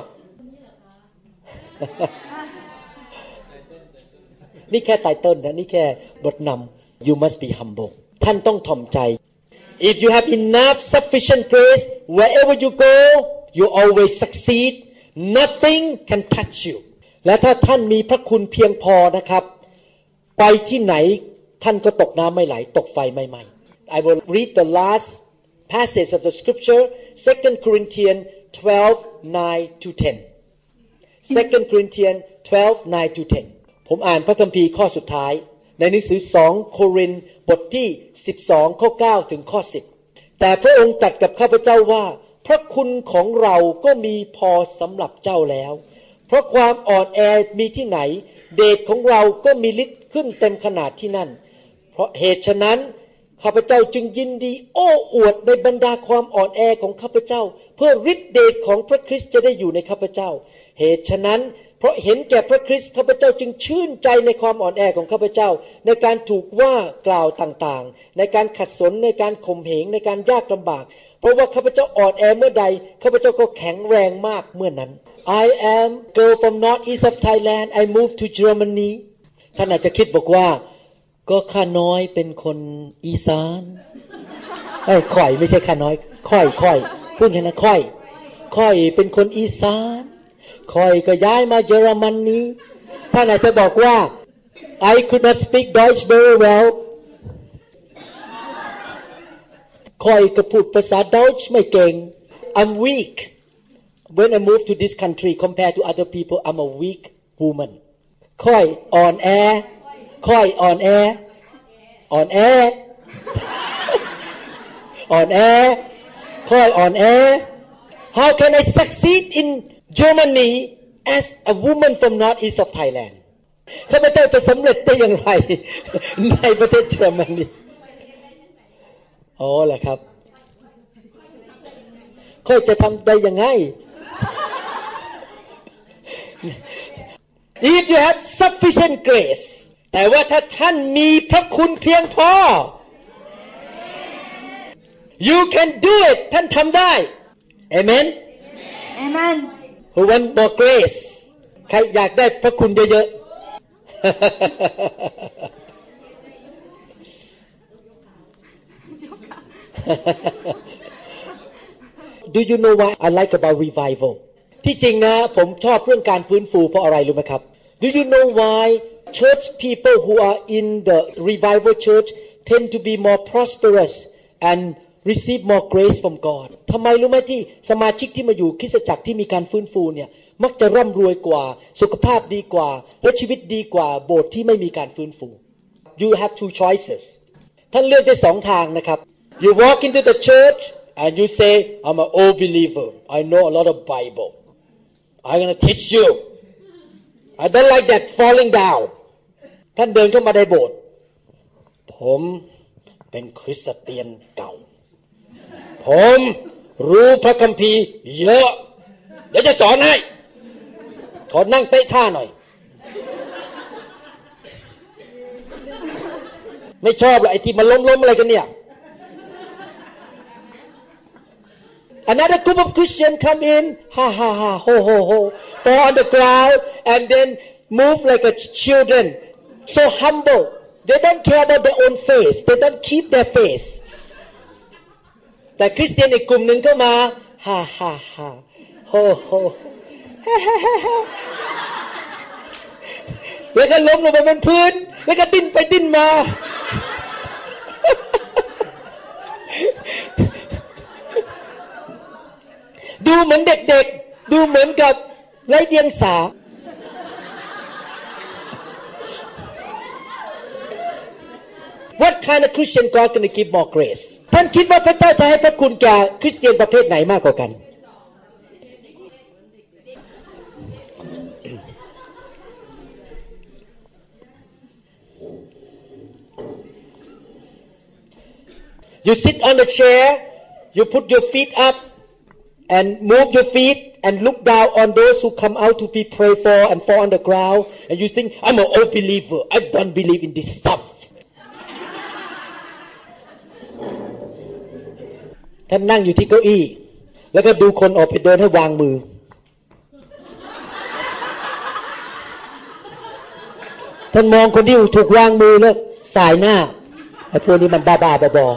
ๆ นี่แค่ไตเติ้ลนะนี่แค่บทนำ You must be humble ท่านต้องถ่อมใจ If you have enough sufficient grace wherever you go you always succeed nothing can touch you และถ้าท่านมีพระคุณเพียงพอนะครับไปที่ไหนท่านก็ตกน้ำไม่ไหลตกไฟไม่ไหม้ I will read the last passage of the scripture 2 Corinthians 12:9 to 10 2 Corinthians 12:9 to 10 ผมอ่านพระคัมภีร์ข้อสุดท้ายในหนังสือ2โครินธ์บทที่12ข้อ9ถึงข้อ10แต่พระองค์ตรัสกับข้าพเจ้าว่าพระคุณของเราก็มีพอสำหรับเจ้าแล้วเพราะความอ่อนแอมีที่ไหนเดชของเราก็มีฤทธิ์ขึ้นเต็มขนาดที่นั่นเพราะเหตุฉะนั้นข้าพเจ้าจึงยินดีโอ้อวดในบรรดาความอ่อนแอของข้าพเจ้าเพื่อฤทธิ์เดชของพระคริสต์จะได้อยู่ในข้าพเจ้าเหตุฉะนั้นเพราะเห็นแก่พระคริสต์ข้าพเจ้าจึงชื่นใจในความอ่อนแอของข้าพเจ้าในการถูกว่ากล่าวต่างๆในการขัดสนในการข่มเหงในการยากลำบากเพราะว่าข้าพเจ้าอ่อนแอเมื่อใดข้าพเจ้าก็แข็งแรงมากเมื่อนั้น I am girl from northeast of Thailand I moved to Germany ท่านอาจจะคิดบอกว่าก็ข้าน้อยเป็นคนอีสานค่อยไม่ใช่ข้าน้อยค่อยพูดแค่นั้นค่อยเป็นคนอีสานค่อยก็ย้ายมาเยอรมนีท่านอาจจะบอกว่า I could not speak Deutsch very well ค่อยก็พูดภาษา Deutsch ไม่เก่ง I'm weak when I moved to this country compared to other people I'm a weak woman ค่อยอ่อนแอค่อยอ่อนแอค่อยอ่อนแอ How can I succeed in Germany as a woman from northeast of Thailand ข้าพเจ้าจะสำเร็จได้อย่างไรในประเทศเยอรมนีอ๋อเหรอครับค่อยจะทำได้ยังไง If you have sufficient grace แต่ว่าถ้าท่านมีพระคุณเพียงพอ You can do it ท่านทำได้ Amen Amen Who want more grace ใครอยากได้พระคุณเยอะๆ Do you know why I like about revival ที่จริงนะผมชอบเรื่องการฟื้นฟูเพราะอะไรรู้ไหมครับ Do you know why church people who are in the revival church tend to be more prosperous and receive more grace from God ทำไมรู้ไหมที่สมาชิกที่มาอยู่คริสตจักรที่มีการฟื้นฟูเนี่ยมักจะร่ำรวยกว่าสุขภาพดีกว่าและชีวิตดีกว่าโบสถ์ที่ไม่มีการฟื้นฟู You have two choices ท่านเลือกได้สองทางนะครับ You walk into the church and you say I'm an old believer I know a lot of Bible I'm gonna teach you I don't like that falling down ท่านเดินเข้ามาในโบสถ์ผมเป็นคริสเตียนเก่าผมรู้พระคัมภีร์เยอะเดี๋ยวจะสอนให้ขอนั่งเตะท่าหน่อยไม่ชอบเลยไอ้ที่มันล้มอะไรกันเนี่ย Another group of Christians come in ha ha ha ho ho ho fall on the ground and then move like a children so humble they don't care about their own face they don't keep their face แต่คริสเตียนอีกกลุ่มหนึ่งเข้ามาฮ่าฮ่าฮ่าโฮโฮแล้วก็ล้มลงไปบนพื้นแล้วก็ดิ้นไปดิ้นมาดูเหมือนเด็กๆดูเหมือนกับไร้เดียงสาWhat kind of Christian God gonna give more grace ท่านคิดว่าพระเจ้าจะให้พระคุณแก่คริสเตียนประเภทไหนมากกว่ากัน You sit on the chair you put your feet up and move your feet and look down on those who come out to be prayed for and fall on the ground and you think I'm an old believer I don't believe in this stuffท่านนั่งอยู่ที่เก้าอี้แล้วก็ดูคนออกไปเดินให้วางมือท่านมองคนที่ถูกวางมือแล้วสายหน้าไอ้พวกนี้มันบ้าๆบอ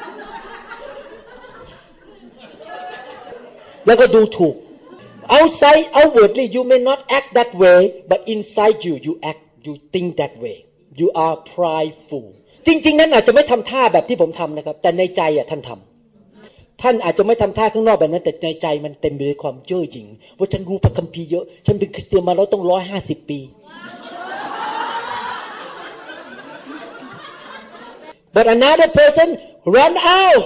ๆแล้วก็ดูถูก outside outwardly you may not act that way but inside you act you think that way you are prideful จริงๆนั้นอาจจะไม่ทำท่าแบบที่ผมทำนะครับแต่ในใจท่านทำท่านอาจจะไม่ทำท่าข้างนอกแบบนั้นแต่ในใจมันเต็มไปด้วยความเย่อหยิ่งว่าฉันรู้พระคัมภีร์เยอะฉันเป็นคริสเตียนมาแล้วต้อง150 ปี But another person run out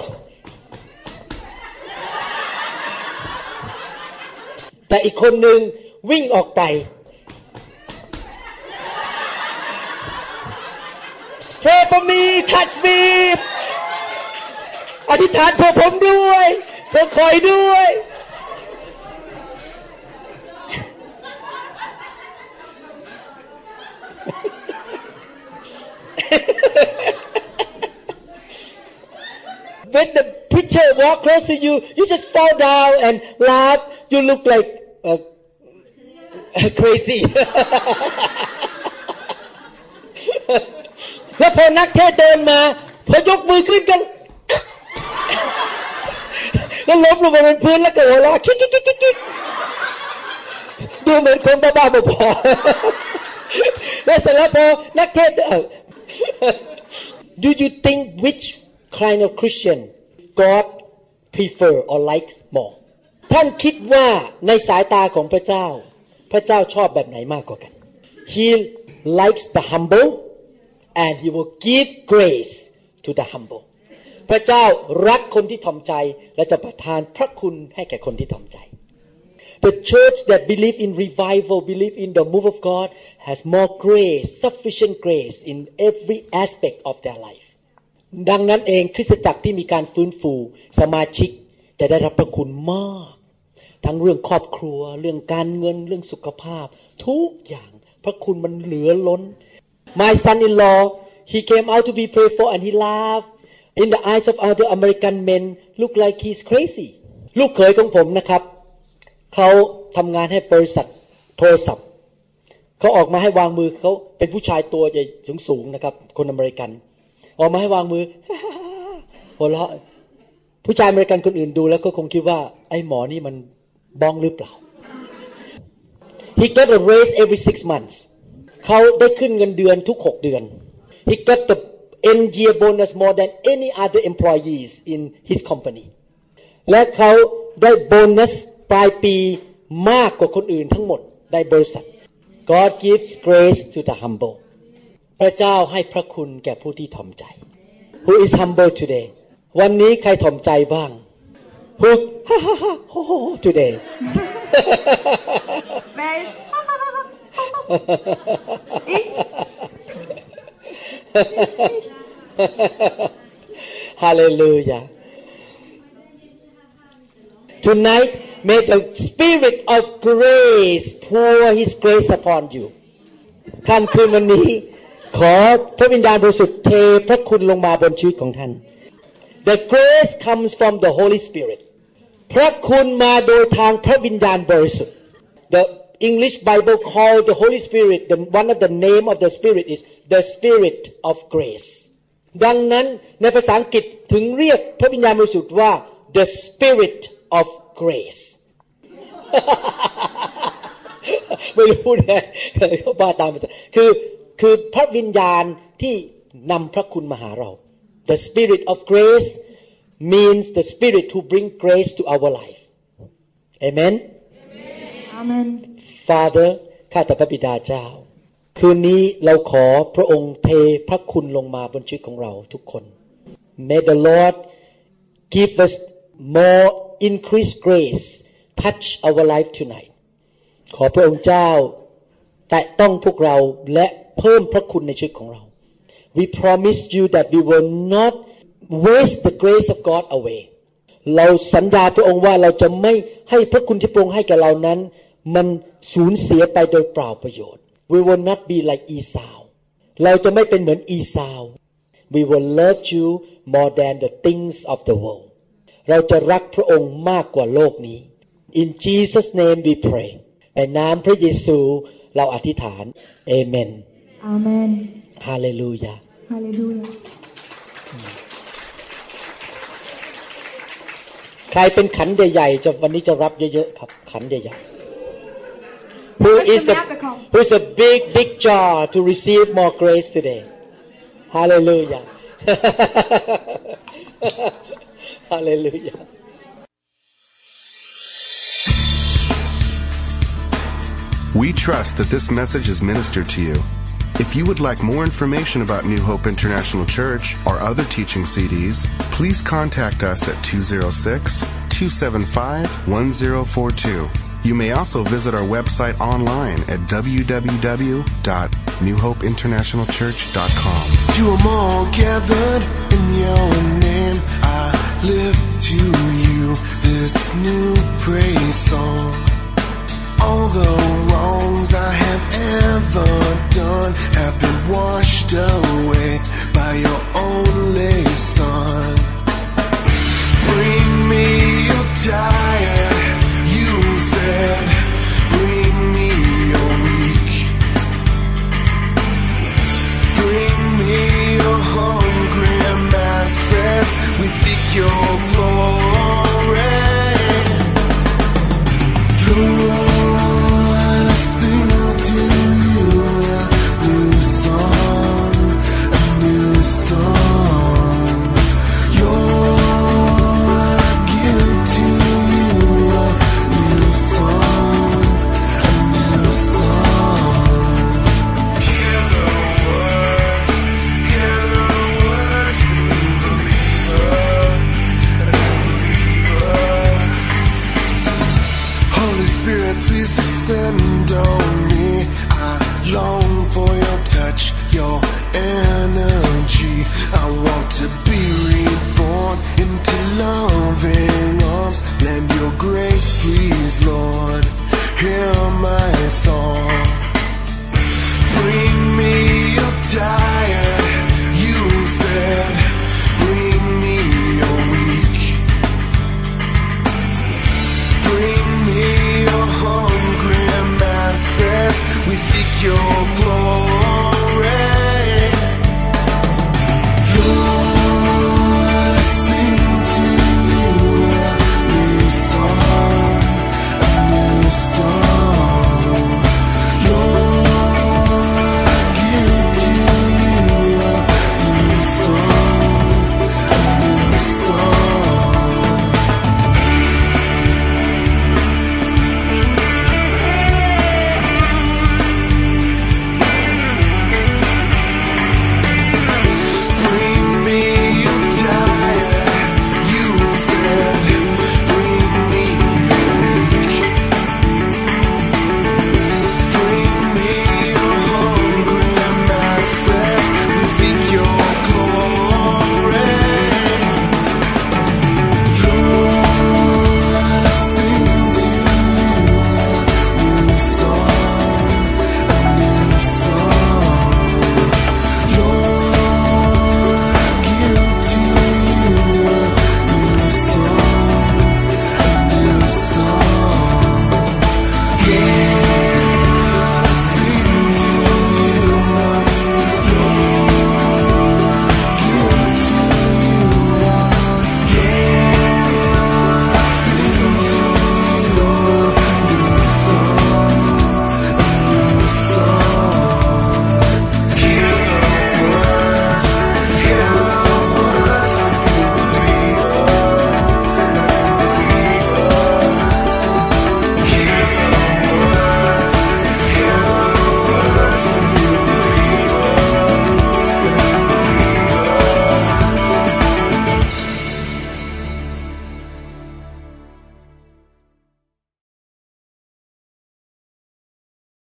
แต่อีกคนหนึ่งวิ่งออกไป Pray for me touch meอธิษฐานเพื่อผมด้วยเพื่อคอยด้วย When the preacher walk close to you, you just fall down and laugh. You look like crazy. แล้วพอนักเทศเดินมาพอยกมือขึ้นกันแล้วล้มลงไปบนพื้นแล้วก็หัวเราะคิกดูเหมือนคนบ้าๆบอๆแล้วเสร็จแล้วพอนักเทศDo you think which kind of Christian God prefer or likes more ท่านคิดว่าในสายตาของพระเจ้าพระเจ้าชอบแบบไหนมากกว่ากัน He likes the humble and he will give grace to the humbleพระเจ้ารักคนที่ถ่อมใจและจะประทานพระคุณให้แก่คนที่ถ่อมใจ The church that believe in revival, believe in the move of God has more grace, sufficient grace in every aspect of their life. ดังนั้นเองคริสตจักรที่มีการฟื้นฟูสมาชิกจะได้รับพระคุณมากทั้งเรื่องครอบครัวเรื่องการเงินเรื่องสุขภาพทุกอย่างพระคุณมันเหลือล้น My son-in-law, he came out to be prayed for and he laughed.In the eyes of other American men, look like he's crazy. ลูกเขยของผมนะครับเขาทำงานให้บริษัทโทรศัพท์เขาออกมาให้วางมือเขาเป็นผู้ชายตัวใหญ่สูงๆนะครับคนอเมริกันออกมาให้วางมือ หัวเราะผู้ชายอเมริกันคนอื่นดูแล้วก็คงคิดว่าไอ้หมอนี่มันบ้องหรือเปล่า He got a raise every 6 months เขาได้ขึ้นเงินเดือนทุก6 เดือน He got the end-year bonus more than any other employees in his company และเขาได้โบนัสปลายปีมากกว่าคนอื่นทั้งหมดในบริษัท God gives grace to the humble พระเจ้าให้พระคุณแก่ผู้ที่ถ่อมใจ Who is humble today วันนี้ใครถ่อมใจบ้าง Who ha ha ha ho ho today Wer ist? Ich? Hallelujah. Tonight, may the Spirit of grace pour His grace upon you. ค่ำคืนวันนี้ขอพระวิญญาณบริสุทธิ์เทพระคุณลงมาบนชีวิตของท่าน The grace comes from the Holy Spirit. พระคุณมาโดยทางพระวิญญาณบริสุทธิ์ The English Bible called the Holy Spirit, one of the name of the Spirit is the Spirit of grace. ดังนั้นในภาษาอังกฤษถึงเรียกพระวิญญาณบริสุทธิ์ว่า the Spirit of grace ไม่รู้นะเขาบ้าตามภาษาคือพระวิญญาณที่นำพระคุณมาหาเรา the Spirit of grace means the Spirit who bring grace to our life Amen Amen Father ข้าแต่พระบิดาเจ้าคืนนี้เราขอพระองค์เทพระคุณลงมาบนชีวิตของเราทุกคน May the Lord give us more increased grace touch our life tonight ขอพระองค์เจ้าแตะต้องพวกเราและเพิ่มพระคุณในชีวิตของเรา We promise you that we will not waste the grace of God away เราสัญญาพระองค์ว่าเราจะไม่ให้พระคุณที่พระองค์ให้แก่เรานั้นมันสูญเสียไปโดยเปล่าประโยชน์ We will not be like Esau เราจะไม่เป็นเหมือนอีซาว We will love you more than the things of the world เราจะรักพระองค์มากกว่าโลกนี้ In Jesus name we pray ในนามพระเยซูเราอธิษฐาน Amen Amen Hallelujah Hallelujah ใครเป็นขันใหญ่ๆจะวันนี้จะรับเยอะๆครับขันใหญ่ๆWho is a big jar to receive more grace today? Hallelujah. Hallelujah. We trust that this message is ministered to you. If you would like more information about New Hope International Church or other teaching CDs, please contact us at 206-275-1042. You may also visit our website online at www.newhopeinternationalchurch.com. To them all gathered in your name, I lift to you this new praise song. All the wrongs I have ever done have been washed away by your only Son. Bring me your tired, you said, bring me your weak. Bring me your hungry masses, we seek your glory. Lord, I sing to you a new song, a new song. Lord, I give to you a new song, a new song. Hear the words, Holy Spirit, please descend on me. I long for your touch, your energy. I want to be reborn into loving arms. Lend your grace